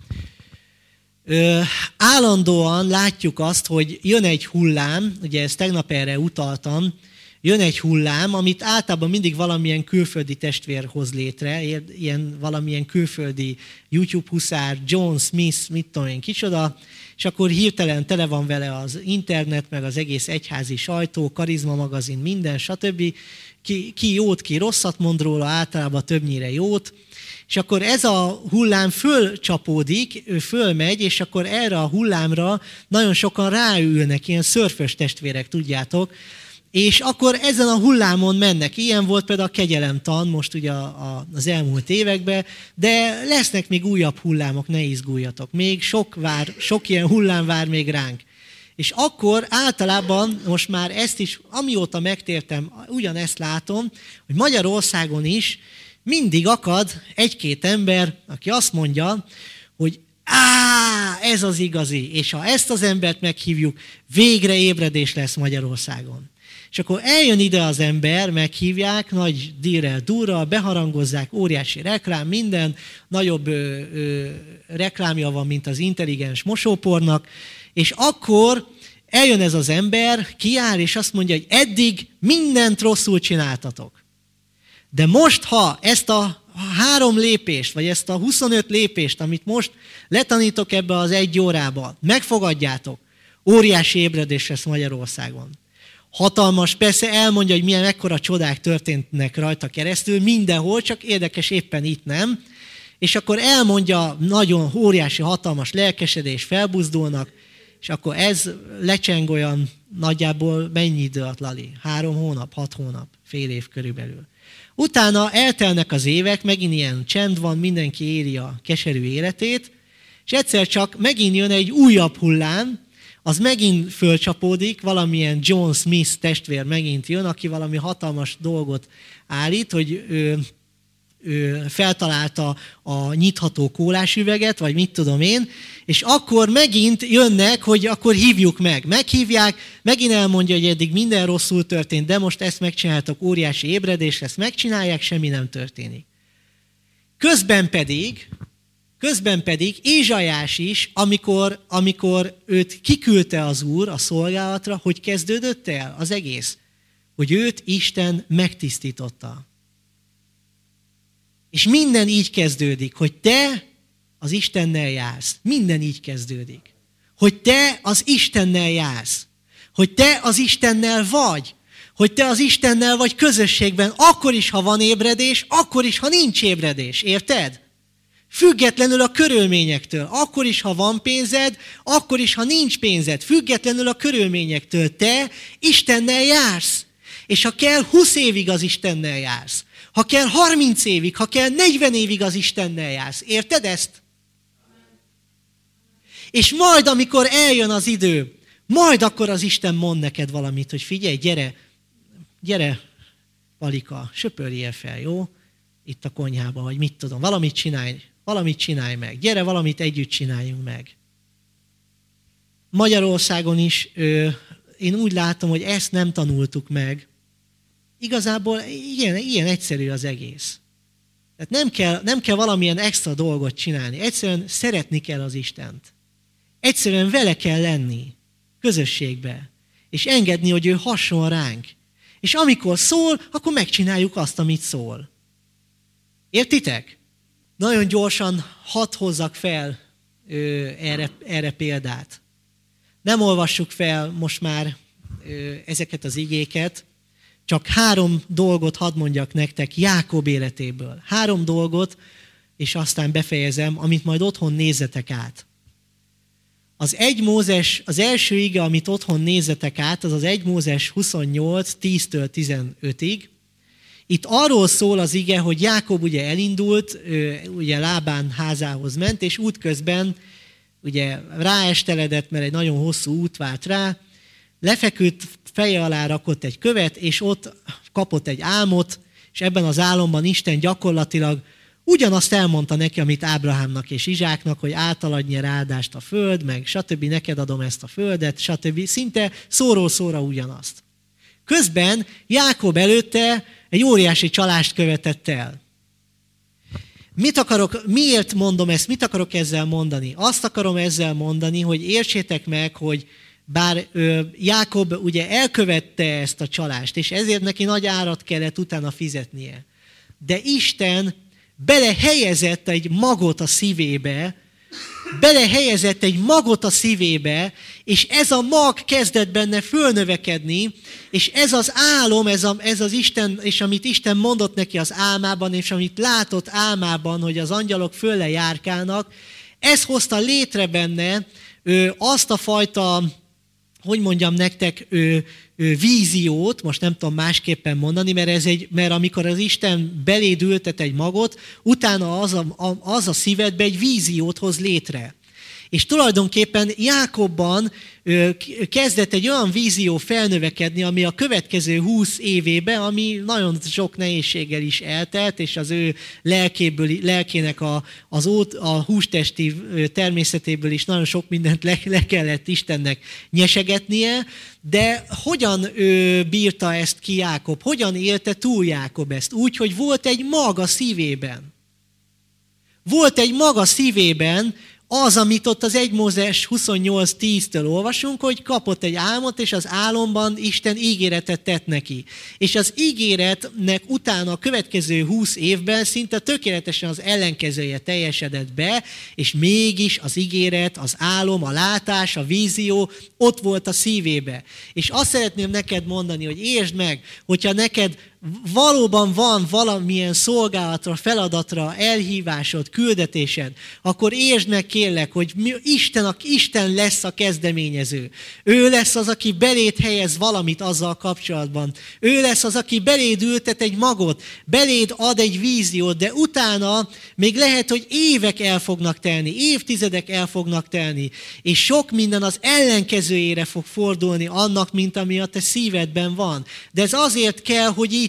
Állandóan látjuk azt, hogy jön egy hullám, ugye ezt tegnap erre utaltam, jön egy hullám, amit általában mindig valamilyen külföldi testvér hoz létre, valamilyen külföldi YouTube huszár, John Smith, mit tudom én kicsoda, és akkor hirtelen tele van vele az internet, meg az egész egyházi sajtó, Karizma magazin, minden, stb. Ki jót, ki rosszat mond róla, általában többnyire jót, és akkor ez a hullám fölcsapódik, ő fölmegy, és akkor erre a hullámra nagyon sokan ráülnek, ilyen szörfös testvérek, tudjátok, és akkor ezen a hullámon mennek. Ilyen volt például a kegyelemtan most ugye az elmúlt években, de lesznek még újabb hullámok, ne izguljatok. Még sok ilyen hullám vár még ránk. És akkor általában most már ezt is, amióta megtértem, ugyanezt látom, hogy Magyarországon is mindig akad egy-két ember, aki azt mondja, hogy ez az igazi, és ha ezt az embert meghívjuk, végre ébredés lesz Magyarországon. És akkor eljön ide az ember, meghívják, nagy dírrel, durral, beharangozzák, óriási reklám, minden, nagyobb reklámja van, mint az intelligens mosópornak, és akkor eljön ez az ember, kiáll, és azt mondja, hogy eddig mindent rosszul csináltatok. De most, ha ezt a 3 lépést, vagy ezt a 25 lépést, amit most letanítok ebbe az 1 órába, megfogadjátok, óriási ébredés lesz Magyarországon. Hatalmas, persze elmondja, hogy mekkora csodák történtnek rajta keresztül, mindenhol, csak érdekes éppen itt nem. És akkor elmondja, nagyon óriási, hatalmas lelkesedés, felbuzdulnak, és akkor ez lecseng olyan nagyjából mennyi idő alatt, Lali? 3 hónap, 6 hónap, fél év körülbelül. Utána eltelnek az évek, megint ilyen csend van, mindenki éli a keserű életét, és egyszer csak megint jön egy újabb hullám, az megint fölcsapódik, valamilyen John Smith testvér megint jön, aki valami hatalmas dolgot állít, hogy feltalálta a nyitható kólás üveget, vagy mit tudom én, és akkor megint jönnek, hogy akkor hívjuk meg. Meghívják, megint elmondja, hogy eddig minden rosszul történt, de most ezt megcsináltak, óriási ébredés, ezt megcsinálják, semmi nem történik. Közben pedig Ézsaiás is, amikor őt kiküldte az Úr a szolgálatra, hogy kezdődött el az egész? Hogy őt Isten megtisztította. És minden így kezdődik, hogy te az Istennel jársz. Minden így kezdődik. Hogy te az Istennel jársz. Hogy te az Istennel vagy. Hogy te az Istennel vagy közösségben, akkor is, ha van ébredés, akkor is, ha nincs ébredés. Érted? Függetlenül a körülményektől. Akkor is, ha van pénzed, akkor is, ha nincs pénzed. Függetlenül a körülményektől. Te Istennel jársz. És ha kell 20 évig az Istennel jársz. Ha kell 30 évig, ha kell 40 évig az Istennel jársz. Érted ezt? És majd, amikor eljön az idő, majd akkor az Isten mond neked valamit, hogy figyelj, gyere, Palika, söpörjél fel, jó? Itt a konyhába, vagy mit tudom, valamit csinálj meg. Gyere, valamit együtt csináljunk meg. Magyarországon is én úgy látom, hogy ezt nem tanultuk meg. Igazából ilyen egyszerű az egész. Tehát nem kell valamilyen extra dolgot csinálni. Egyszerűen szeretni kell az Istent. Egyszerűen vele kell lenni, közösségbe. És engedni, hogy ő hasson ránk. És amikor szól, akkor megcsináljuk azt, amit szól. Értitek? Nagyon gyorsan hadd hozzak fel erre példát. Nem olvassuk fel most már ezeket az igéket, csak 3 dolgot hadd mondjak nektek Jákob életéből. 3 dolgot, és aztán befejezem, amit majd otthon nézzetek át. Az 1 Mózes, az első ige, amit otthon nézzetek át, az 1 Mózes 28, 10-től 15-ig. Itt arról szól az ige, hogy Jákob ugye elindult, ugye Lábán házához ment, és útközben ugye ráesteledett, mert egy nagyon hosszú út várt rá, lefeküdt, feje alá rakott egy követ, és ott kapott egy álmot, és ebben az álomban Isten gyakorlatilag ugyanazt elmondta neki, amit Ábrahámnak és Izsáknak, hogy általad nyer áldást a föld, meg stb. Neked adom ezt a földet, stb. Szinte szóról szóra ugyanazt. Közben Jákob előtte egy óriási csalást követett el. Miért mondom ezt? Mit akarok ezzel mondani? Azt akarom ezzel mondani, hogy értsétek meg, hogy bár Jákob ugye elkövette ezt a csalást, és ezért neki nagy árat kellett utána fizetnie. De Isten belehelyezett egy magot a szívébe, és ez a mag kezdett benne fölnövekedni, és ez az álom, ez az Isten, és amit Isten mondott neki az álmában, és amit látott álmában, hogy az angyalok fölle járkálnak, ez hozta létre benne azt a fajta, hogy mondjam nektek, víziót, most nem tudom másképpen mondani, mert amikor az Isten beléd ültet egy magot, utána az a szívedbe egy víziót hoz létre. És tulajdonképpen Jákobban kezdett egy olyan vízió felnövekedni, ami a következő 20 évében, ami nagyon sok nehézséggel is eltelt, és az ő lelkének a hústesti természetéből is nagyon sok mindent le kellett Istennek nyesegetnie, de hogyan bírta ezt ki Jákob? Hogyan élte túl Jákob ezt? Úgy, hogy volt egy mag a szívében. Volt egy mag a szívében, az, amit ott az 1 Mózes 28:10-től olvasunk, hogy kapott egy álmot, és az álomban Isten ígéretet tett neki. És az ígéretnek utána a következő 20 évben szinte tökéletesen az ellenkezője teljesedett be, és mégis az ígéret, az álom, a látás, a vízió ott volt a szívébe. És azt szeretném neked mondani, hogy értsd meg, hogyha neked valóban van valamilyen szolgálatra, feladatra, elhívásod, küldetésed, akkor értsd meg kérlek, hogy Isten lesz a kezdeményező. Ő lesz az, aki beléd helyez valamit azzal kapcsolatban. Ő lesz az, aki beléd ültet egy magot, beléd ad egy víziót, de utána még lehet, hogy évek el fognak telni, évtizedek el fognak telni, és sok minden az ellenkezőjére fog fordulni annak, mint ami a te szívedben van. De ez azért kell, hogy így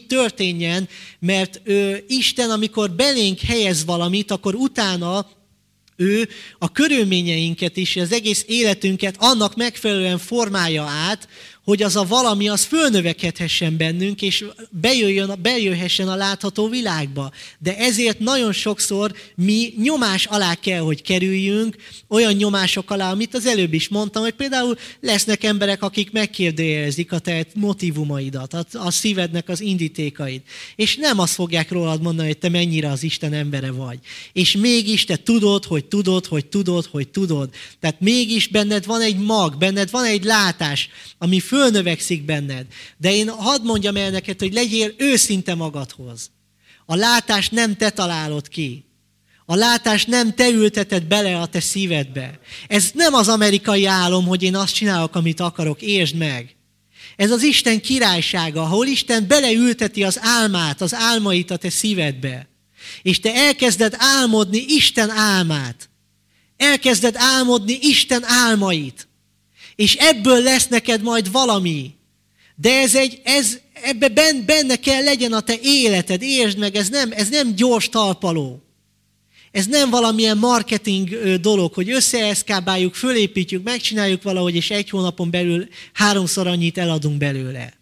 így történjen, mert Isten, amikor belénk helyez valamit, akkor utána ő a körülményeinket is, az egész életünket annak megfelelően formálja át, hogy az a valami az fölnövekedhessen bennünk, és bejöhessen a látható világba. De ezért nagyon sokszor mi nyomás alá kell, hogy kerüljünk, olyan nyomások alá, amit az előbb is mondtam, hogy például lesznek emberek, akik megkérdőjelezik a te motivumaidat, a szívednek az indítékait. És nem azt fogják rólad mondani, hogy te mennyire az Isten embere vagy. És mégis te tudod, hogy tudod. Tehát mégis benned van egy mag, benned van egy látás, ami fölnövekszik benned. De én hadd mondjam el neked, hogy legyél őszinte magadhoz. A látást nem te találod ki. A látást nem te ülteted bele a te szívedbe. Ez nem az amerikai álom, hogy én azt csinálok, amit akarok, értsd meg. Ez az Isten királysága, ahol Isten beleülteti az álmát, az álmait a te szívedbe. És te elkezded álmodni Isten álmát. Elkezded álmodni Isten álmait. És ebből lesz neked majd valami. De ebben benne kell legyen a te életed. Értsd meg, ez nem gyors talpaló. Ez nem valamilyen marketing dolog, hogy összeeszkábáljuk, fölépítjük, megcsináljuk valahogy, és 1 hónapon belül 3-szor annyit eladunk belőle.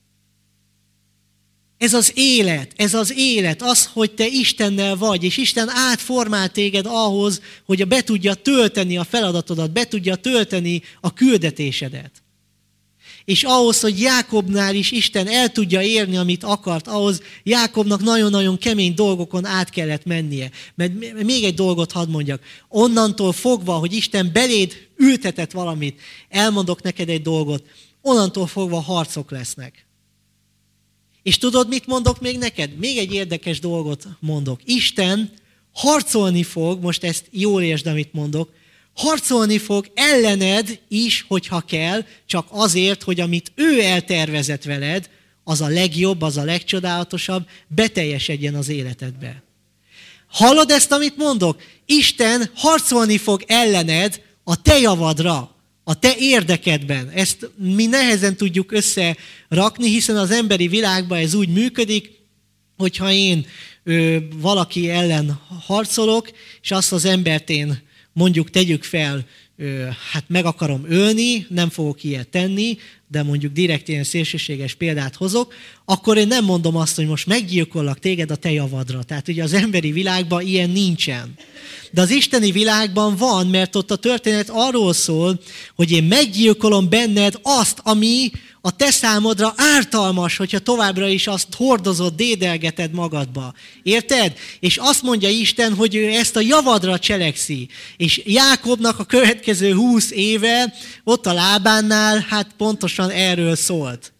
Ez az élet, az, hogy te Istennel vagy, és Isten átformál téged ahhoz, hogy be tudja tölteni a feladatodat, be tudja tölteni a küldetésedet. És ahhoz, hogy Jákobnál is Isten el tudja érni, amit akart, ahhoz Jákobnak nagyon-nagyon kemény dolgokon át kellett mennie. Mert még egy dolgot hadd mondjak. Onnantól fogva, hogy Isten beléd ültetett valamit, elmondok neked egy dolgot, onnantól fogva harcok lesznek. És tudod, mit mondok még neked? Még egy érdekes dolgot mondok. Isten harcolni fog, most ezt jól értsd, amit mondok, harcolni fog ellened is, hogyha kell, csak azért, hogy amit ő eltervezett veled, az a legjobb, az a legcsodálatosabb, beteljesedjen az életedbe. Hallod ezt, amit mondok? Isten harcolni fog ellened a te javadra, a te érdekedben. Ezt mi nehezen tudjuk összerakni, hiszen az emberi világban ez úgy működik, hogyha én valaki ellen harcolok, és azt az embert én mondjuk tegyük fel, hát meg akarom ölni, nem fogok ilyet tenni, de mondjuk direkt ilyen szélsőséges példát hozok, akkor én nem mondom azt, hogy most meggyilkollak téged a te javadra. Tehát ugye az emberi világban ilyen nincsen. De az isteni világban van, mert ott a történet arról szól, hogy én meggyilkolom benned azt, ami a te számodra ártalmas, hogyha továbbra is azt hordozod, dédelgeted magadba. Érted? És azt mondja Isten, hogy ő ezt a javadra cselekszi. És Jákobnak a következő 20 éve ott a Lábánnál, hát pontosan erről szólt.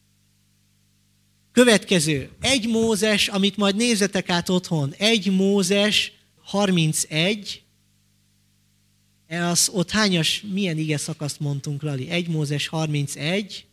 Következő. 1 Mózes, amit majd nézzetek át otthon. 1 Mózes 31. Ott milyen ige szakaszt mondtunk, Lali? 1 Mózes 31.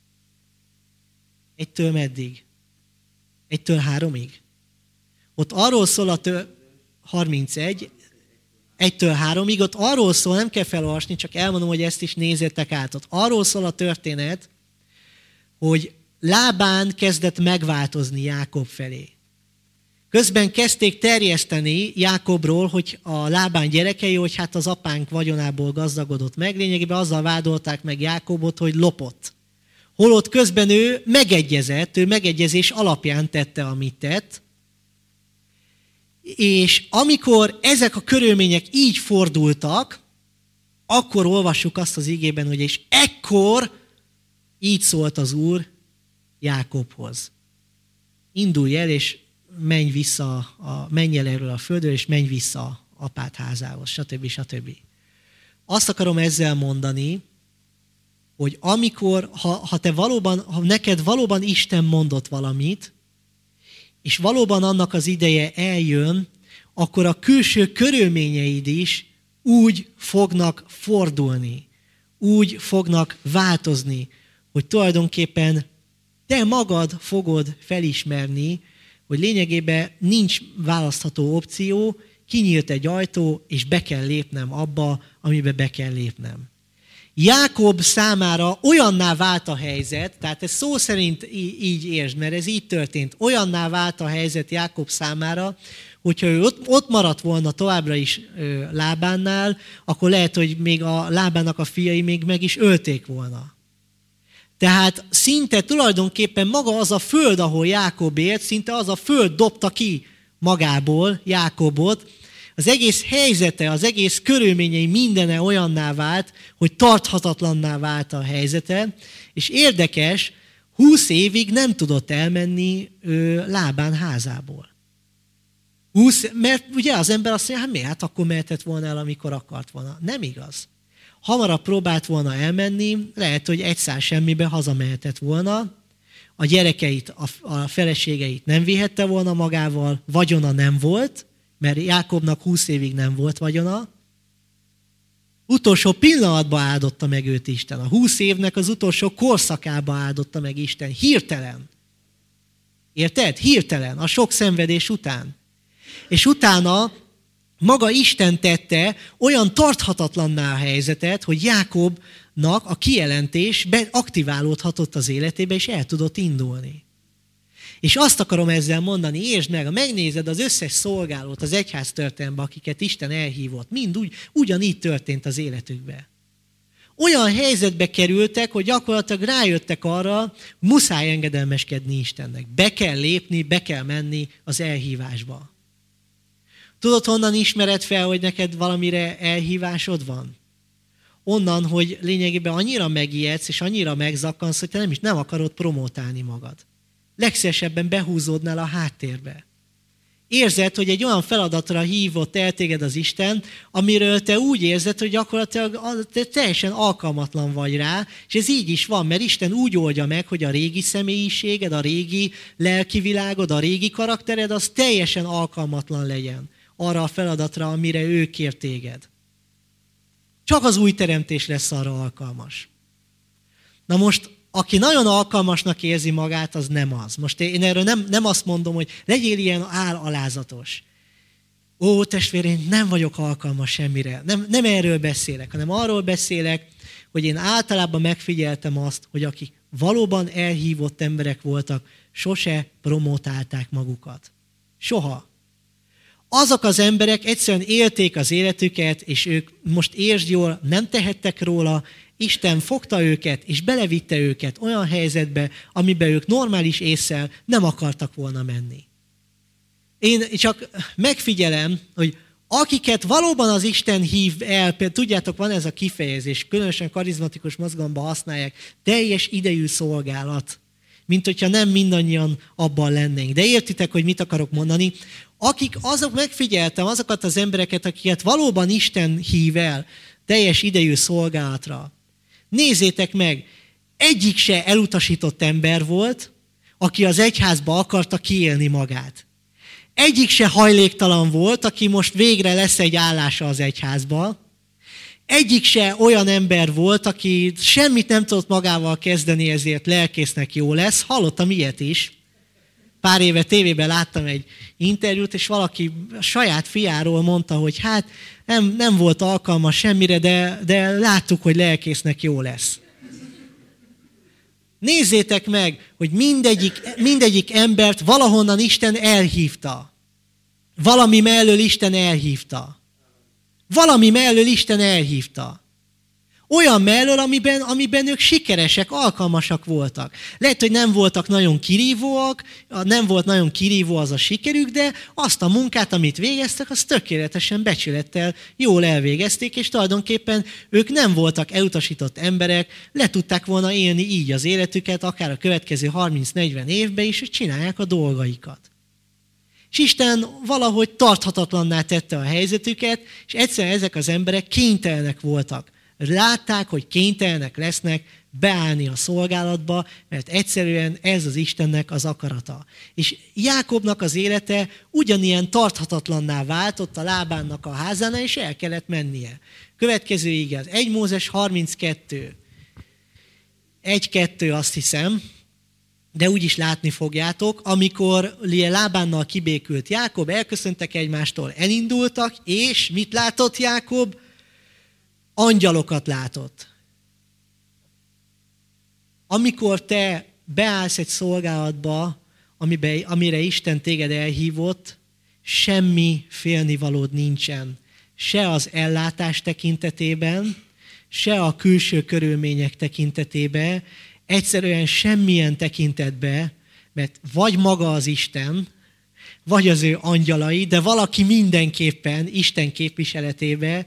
1-től meddig? 1-től 3-ig? Ott arról szól 31, 1-től 3-ig, ott arról szól, nem kell felolvasni, csak elmondom, hogy ezt is nézzétek át. Ott arról szól a történet, hogy Lábán kezdett megváltozni Jákob felé. Közben kezdték terjeszteni Jákobról, hogy a Lábán gyerekei, hogy hát az apánk vagyonából gazdagodott meg. Lényegében azzal vádolták meg Jákobot, hogy lopott. Holott közben ő megegyezett, ő megegyezés alapján tette, amit tett. És amikor ezek a körülmények így fordultak, akkor olvassuk azt az igében, hogy és ekkor így szólt az Úr Jákobhoz. Indulj el, és menj el erről a földről, és menj vissza apád házához, stb. Azt akarom ezzel mondani, hogy amikor, ha neked valóban Isten mondott valamit, és valóban annak az ideje eljön, akkor a külső körülményeid is úgy fognak fordulni, úgy fognak változni, hogy tulajdonképpen te magad fogod felismerni, hogy lényegében nincs választható opció, kinyílt egy ajtó, és be kell lépnem abba, amibe be kell lépnem. Jákob számára olyanná vált a helyzet, tehát ez szó szerint így értsd, mert ez így történt, olyanná vált a helyzet Jákob számára, hogyha ő ott maradt volna továbbra is Lábánnál, akkor lehet, hogy még a Lábánnak a fiai még meg is ölték volna. Tehát szinte tulajdonképpen maga az a föld, ahol Jákob élt, szinte az a föld dobta ki magából Jákobot. Az egész helyzete, az egész körülményei mindene olyanná vált, hogy tarthatatlanná vált a helyzete, és érdekes, 20 évig nem tudott elmenni Lábán házából. Mert ugye az ember azt mondja, hát miért? Hát akkor mehetett volna el, amikor akart volna. Nem igaz. Hamarabb próbált volna elmenni, lehet, hogy egy szál semmibe hazamehetett volna, a gyerekeit, a feleségeit nem vihette volna magával, vagyona nem volt, mert Jákobnak 20 évig nem volt vagyona. Utolsó pillanatban áldotta meg őt Isten. A 20 évnek az utolsó korszakában áldotta meg Isten. Hirtelen. Érted? Hirtelen, a sok szenvedés után. És utána maga Isten tette olyan tarthatatlanná a helyzetet, hogy Jákobnak a kijelentés aktiválódhatott az életébe, és el tudott indulni. És azt akarom ezzel mondani, értsd meg, ha megnézed az összes szolgálót az egyháztörténelemben, akiket Isten elhívott, mind ugyanígy történt az életükben. Olyan helyzetbe kerültek, hogy gyakorlatilag rájöttek arra, muszáj engedelmeskedni Istennek. Be kell lépni, be kell menni az elhívásba. Tudod, honnan ismered fel, hogy neked valamire elhívásod van? Onnan, hogy lényegében annyira megijedsz, és annyira megzakkansz, hogy te nem akarod promotálni magad. Legszívesebben behúzódnál a háttérbe. Érzed, hogy egy olyan feladatra hívott el téged az Isten, amiről te úgy érzed, hogy gyakorlatilag te teljesen alkalmatlan vagy rá, és ez így is van, mert Isten úgy oldja meg, hogy a régi személyiséged, a régi lelki világod, a régi karaktered, az teljesen alkalmatlan legyen arra a feladatra, amire ő kér téged. Csak az új teremtés lesz arra alkalmas. Na most, aki nagyon alkalmasnak érzi magát, az nem az. Most én erről nem azt mondom, hogy legyél ilyen alázatos. Ó, testvér, én nem vagyok alkalmas semmire. Nem erről beszélek, hanem arról beszélek, hogy én általában megfigyeltem azt, hogy akik valóban elhívott emberek voltak, sose promotálták magukat. Soha. Azok az emberek egyszerűen élték az életüket, és ők most értsd jól, nem tehettek róla, Isten fogta őket, és belevitte őket olyan helyzetbe, amiben ők normális ésszel nem akartak volna menni. Én csak megfigyelem, hogy akiket valóban az Isten hív el, tudjátok, van ez a kifejezés, különösen karizmatikus mozgalomban használják, teljes idejű szolgálat, mint hogyha nem mindannyian abban lennénk. De értitek, hogy mit akarok mondani? Megfigyeltem azokat az embereket, akiket valóban Isten hív el teljes idejű szolgálatra. Nézzétek meg, egyik se elutasított ember volt, aki az egyházba akarta kiélni magát. Egyik se hajléktalan volt, aki most végre lesz egy állása az egyházba. Egyik se olyan ember volt, aki semmit nem tudott magával kezdeni, ezért lelkésznek jó lesz. Hallottam ilyet is. Pár éve tévében láttam egy interjút, és valaki a saját fiáról mondta, hogy hát nem volt alkalmas semmire, de láttuk, hogy lelkésznek jó lesz. Nézzétek meg, hogy mindegyik embert valahonnan Isten elhívta. Valami mellől Isten elhívta. Valami mellől Isten elhívta. Olyan mellől, amiben ők sikeresek, alkalmasak voltak. Lehet, hogy nem voltak nagyon kirívóak, nem volt nagyon kirívó az a sikerük, de azt a munkát, amit végeztek, azt tökéletesen becsülettel jól elvégezték, és tulajdonképpen ők nem voltak elutasított emberek, le tudták volna élni így az életüket, akár a következő 30-40 évben is, hogy csinálják a dolgaikat. És Isten valahogy tarthatatlanná tette a helyzetüket, és egyszerűen ezek az emberek kénytelenek voltak. Látták, hogy kénytelenek lesznek beállni a szolgálatba, mert egyszerűen ez az Istennek az akarata. És Jákobnak az élete ugyanilyen tarthatatlanná váltott a Lábánnak a házánál, és el kellett mennie. Következő igaz, 1 Mózes 32. 1-2 azt hiszem, de úgyis látni fogjátok, amikor Lábánnal kibékült Jákob, elköszöntek egymástól, elindultak, és mit látott Jákob? Angyalokat látott. amikor te beállsz egy szolgálatba, amire Isten téged elhívott, semmi félnivalód nincsen. Se az ellátás tekintetében, se a külső körülmények tekintetében, egyszerűen semmilyen tekintetben, mert vagy maga az Isten, vagy az ő angyalai, de valaki mindenképpen Isten képviseletébe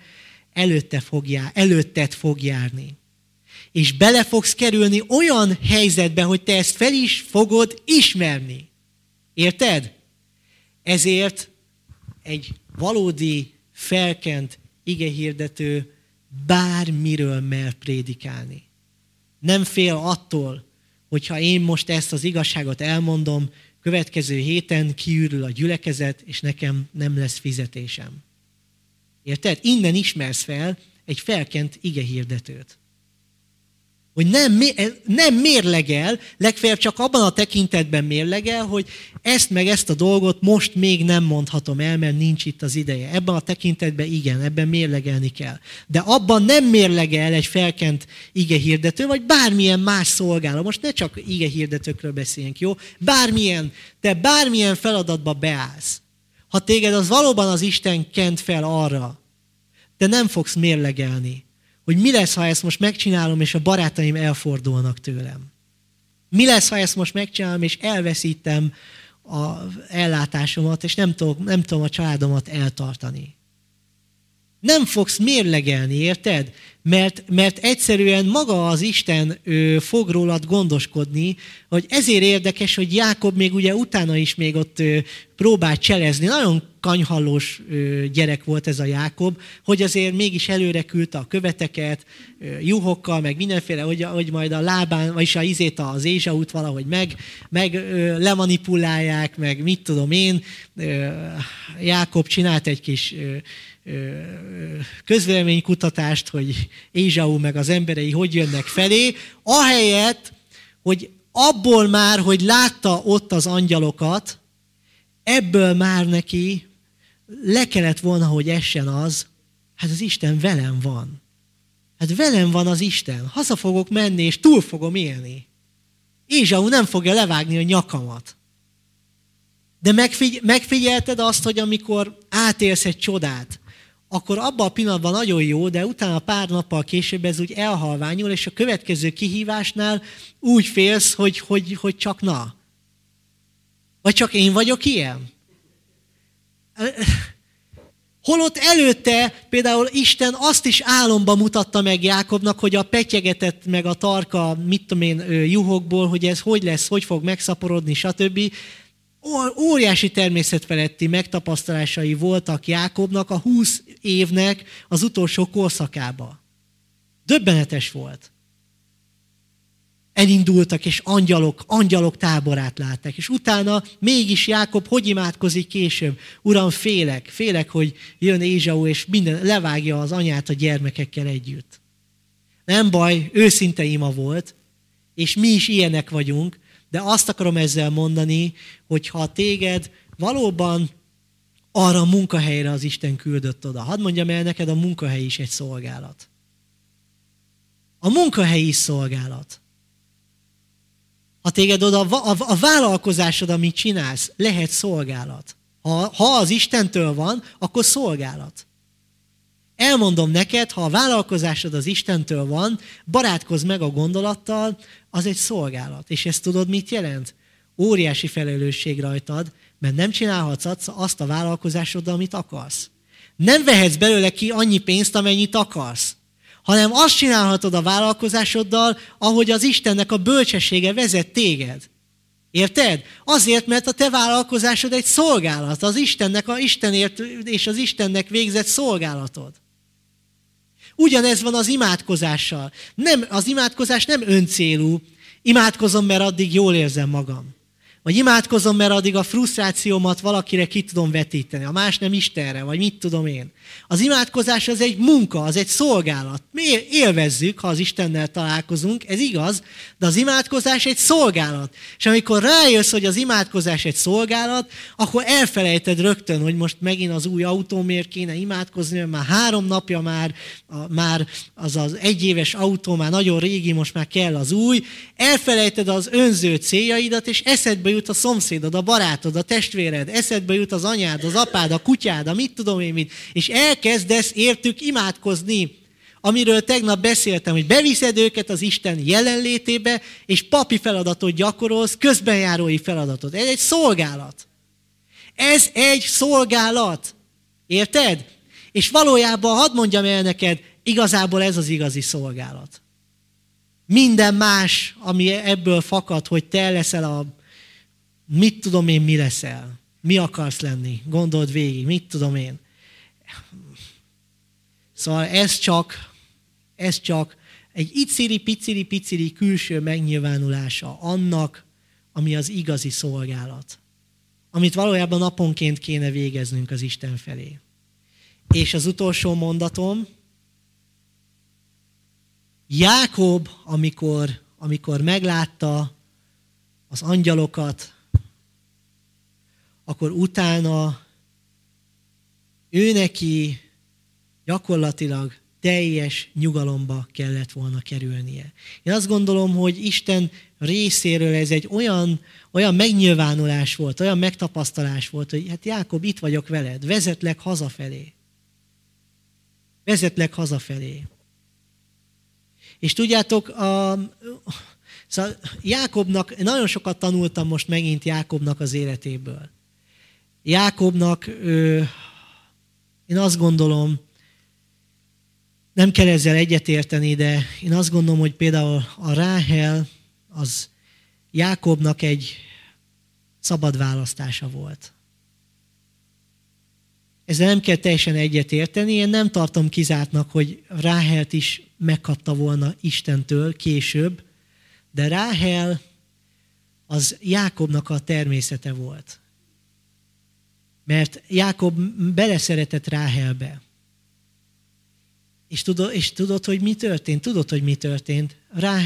előtted fog járni. És bele fogsz kerülni olyan helyzetbe, hogy te ezt fel is fogod ismerni. Érted? Ezért egy valódi, felkent igehirdető bármiről mer prédikálni. Nem fél attól, hogyha én most ezt az igazságot elmondom, következő héten kiürül a gyülekezet, és nekem nem lesz fizetésem. Érted? Innen ismersz fel egy felkent igehirdetőt. Hogy nem mérlegel, legfeljebb csak abban a tekintetben mérlegel, hogy ezt a dolgot most még nem mondhatom el, mert nincs itt az ideje. Ebben a tekintetben igen, ebben mérlegelni kell. De abban nem mérlegel egy felkent igehirdető, vagy bármilyen más szolgáló. Most ne csak igehirdetőkről beszéljünk, jó? Te bármilyen feladatba beállsz. Ha téged az valóban az Isten kent fel arra, te nem fogsz mérlegelni, hogy mi lesz, ha ezt most megcsinálom, és a barátaim elfordulnak tőlem. Mi lesz, ha ezt most megcsinálom, és elveszítem az ellátásomat, és nem tudom a családomat eltartani. Nem fogsz mérlegelni, érted? Mert egyszerűen maga az Isten fog rólad gondoskodni, hogy ezért érdekes, hogy Jákob még ugye utána is még ott próbált cselezni. Nagyon kanyhallós gyerek volt ez a Jákob, hogy azért mégis előre küldte a követeket, juhokkal, meg mindenféle, hogy majd a lábán, vagyis az Ézsaut valahogy meg lemanipulálják, meg mit tudom én. Jákob csinált egy kis közvéleménykutatást, hogy Ézsau meg az emberei hogy jönnek felé, ahelyett, hogy abból már, hogy látta ott az angyalokat, ebből már neki le kellett volna, hogy essen az, hát az Isten velem van. Hát velem van az Isten. Haza fogok menni, és túl fogom élni. Ézsau nem fogja levágni a nyakamat. De megfigyelted azt, hogy amikor átélsz egy csodát, akkor abban a pillanatban nagyon jó, de utána pár nappal később ez úgy elhalványul, és a következő kihívásnál úgy félsz, hogy csak na. Vagy csak én vagyok ilyen? Holott előtte például Isten azt is álomba mutatta meg Jákobnak, hogy a petyegetett meg a tarka, mit tudom én, juhokból, hogy ez hogy lesz, hogy fog megszaporodni, stb. Óriási természetfeletti megtapasztalásai voltak Jákobnak a 20 évnek az utolsó korszakába. Döbbenetes volt. Elindultak, és angyalok táborát látták. És utána mégis Jákob hogy imádkozik később? Uram, félek, hogy jön Ézsau, és levágja az anyát a gyermekekkel együtt. Nem baj, őszinte ima volt, és mi is ilyenek vagyunk, de azt akarom ezzel mondani, hogy ha téged valóban arra a munkahelyre az Isten küldött oda. Hadd mondjam el neked, a munkahely is egy szolgálat. A munkahely is szolgálat. Ha téged oda, a vállalkozásod, amit csinálsz, lehet szolgálat. Ha az Istentől van, akkor szolgálat. Elmondom neked, ha a vállalkozásod az Istentől van, barátkozz meg a gondolattal, az egy szolgálat. És ezt tudod, mit jelent? Óriási felelősség rajtad, mert nem csinálhatsz azt a vállalkozásoddal, amit akarsz. Nem vehetsz belőle ki annyi pénzt, amennyit akarsz, hanem azt csinálhatod a vállalkozásoddal, ahogy az Istennek a bölcsessége vezet téged. Érted? Azért, mert a te vállalkozásod egy szolgálat, az Istenért és az Istennek végzett szolgálatod. Ugyanez van az imádkozással. Az imádkozás nem öncélú. Imádkozom, mert addig jól érzem magam. Vagy imádkozom, mert addig a frusztrációmat valakire ki tudom vetíteni, a más nem Istenre, vagy mit tudom én. Az imádkozás az egy munka, az egy szolgálat. Mi élvezzük, ha az Istennel találkozunk, ez igaz, de az imádkozás egy szolgálat. És amikor rájössz, hogy az imádkozás egy szolgálat, akkor elfelejted rögtön, hogy most megint az új autómért kéne imádkozni, mert már 3 napja már az 1 éves autó már nagyon régi, most már kell az új. Elfelejted az önző céljaidat, és eszedbe jut a szomszédod, a barátod, a testvéred, eszedbe jut az anyád, az apád, a kutyád, a mit tudom én mit, és elkezdesz értük imádkozni, amiről tegnap beszéltem, hogy beviszed őket az Isten jelenlétébe, és papi feladatot gyakorolsz, közbenjárói feladatot. Ez egy szolgálat. Ez egy szolgálat. Érted? És valójában hadd mondjam el neked, igazából ez az igazi szolgálat. Minden más, ami ebből fakad, hogy te leszel mit tudom én, mi leszel. Mi akarsz lenni? Gondold végig, mit tudom én. Szóval ez csak egy iciri-piciri külső megnyilvánulása annak, ami az igazi szolgálat. Amit valójában naponként kéne végeznünk az Isten felé. És az utolsó mondatom, Jákob, amikor meglátta az angyalokat, akkor utána ő neki gyakorlatilag teljes nyugalomba kellett volna kerülnie. Én azt gondolom, hogy Isten részéről ez egy olyan megnyilvánulás volt, olyan megtapasztalás volt, hogy hát Jákob, itt vagyok veled, vezetlek hazafelé. Vezetlek hazafelé. És tudjátok, szóval Jákobnak, nagyon sokat tanultam most megint Jákobnak az életéből. Jákobnak, én azt gondolom, nem kell ezzel egyetérteni, de én azt gondolom, hogy például a Ráhel az Jákobnak egy szabad választása volt. Ezzel nem kell teljesen egyetérteni, én nem tartom kizártnak, hogy Ráhelt is megkapta volna Istentől később, de Ráhel az Jákobnak a természete volt. Mert Jákob beleszeretett Ráhelbe. És tudod, hogy mi történt? Tudod, hogy mi történt?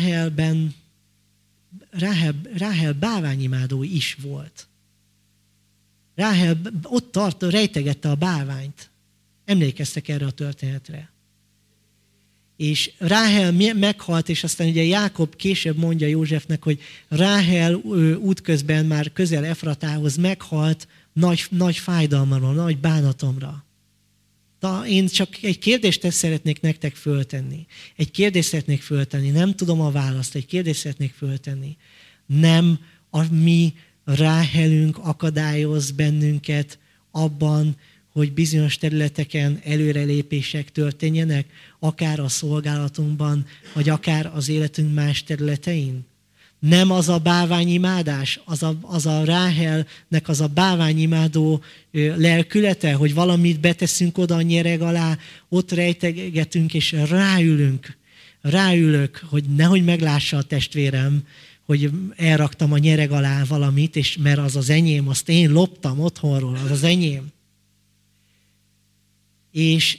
Ráhel bálványimádó is volt. Ráhel ott rejtegette a bálványt. Emlékeztek erre a történetre. És Ráhel meghalt, és aztán ugye Jákob később mondja Józsefnek, hogy Ráhel útközben már közel Efratához meghalt nagy fájdalmamra, nagy bánatomra. Én csak egy kérdést szeretnék nektek föltenni. Egy kérdést szeretnék föltenni. Nem tudom a választ, egy kérdést szeretnék föltenni. Nem a mi Ráhelünk akadályoz bennünket abban, hogy bizonyos területeken előrelépések történjenek, akár a szolgálatunkban, vagy akár az életünk más területein? Nem az a bálványimádás, az a Ráhelnek az a bálványimádó lelkülete, hogy valamit beteszünk oda a nyereg alá, ott rejtegetünk és ráülök, hogy nehogy meglássa a testvérem, hogy elraktam a nyereg alá valamit, és mert az az enyém, azt én loptam otthonról, az az enyém. És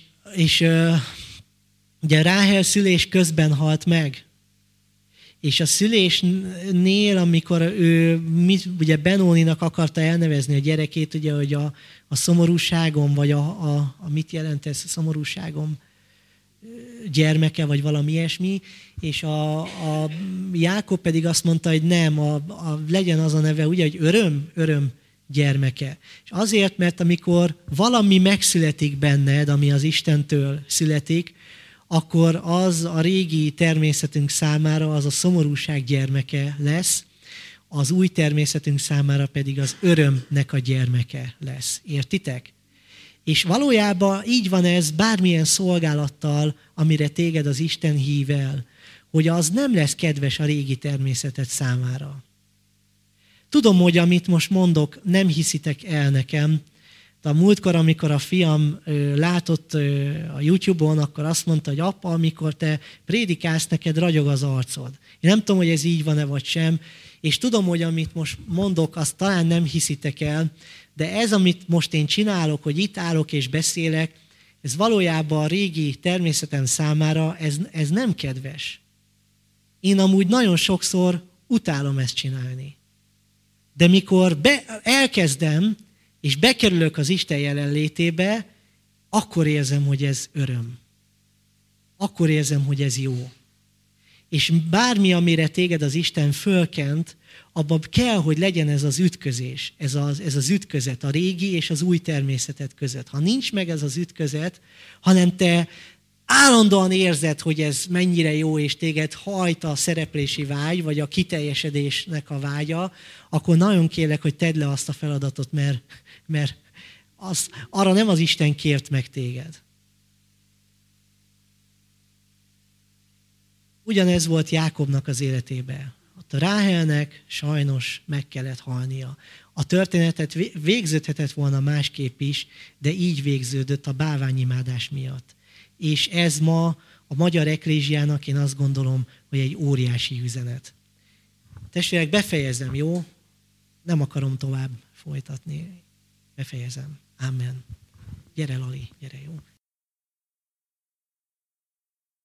ugye Ráhel szülés közben halt meg. És a szülésnél, amikor ő ugye Benóninak akarta elnevezni a gyerekét, ugye, hogy a szomorúságom, vagy mit jelent ez, a szomorúságom gyermeke, vagy valami ilyesmi, és a Jákob pedig azt mondta, hogy nem, legyen az a neve, ugye, hogy öröm gyermeke. És azért, mert amikor valami megszületik benned, ami az Istentől születik, akkor az a régi természetünk számára az a szomorúság gyermeke lesz, az új természetünk számára pedig az örömnek a gyermeke lesz. Értitek? És valójában így van ez bármilyen szolgálattal, amire téged az Isten hív el, hogy az nem lesz kedves a régi természeted számára. Tudom, hogy amit most mondok, nem hiszitek el nekem, A múltkor, amikor a fiam látott a YouTube-on, akkor azt mondta, hogy apa, amikor te prédikálsz, neked ragyog az arcod. Én nem tudom, hogy ez így van-e vagy sem, és tudom, hogy amit most mondok, azt talán nem hiszitek el, de ez, amit most én csinálok, hogy itt állok és beszélek, ez valójában a régi természetem számára ez nem kedves. Én amúgy nagyon sokszor utálom ezt csinálni. De mikor elkezdem, és bekerülök az Isten jelenlétébe, akkor érzem, hogy ez öröm. Akkor érzem, hogy ez jó. És bármi, amire téged az Isten fölkent, abban kell, hogy legyen ez az ütközés, ez az ütközet a régi és az új természetet között. Ha nincs meg ez az ütközet, hanem te állandóan érzed, hogy ez mennyire jó, és téged hajt a szereplési vágy, vagy a kiteljesedésnek a vágya, akkor nagyon kérlek, hogy tedd le azt a feladatot, mert arra nem az Isten kért meg téged. Ugyanez volt Jákobnak az életében. Ott a Ráhelnek sajnos meg kellett halnia. A történetet végződhetett volna másképp is, de így végződött a bálványimádás miatt. És ez ma a magyar eklézsiának, én azt gondolom, hogy egy óriási üzenet. Testvérek, befejezem, jó? Nem akarom tovább folytatni. Befejezem. Amen. Gyere, Lali, gyere, jó?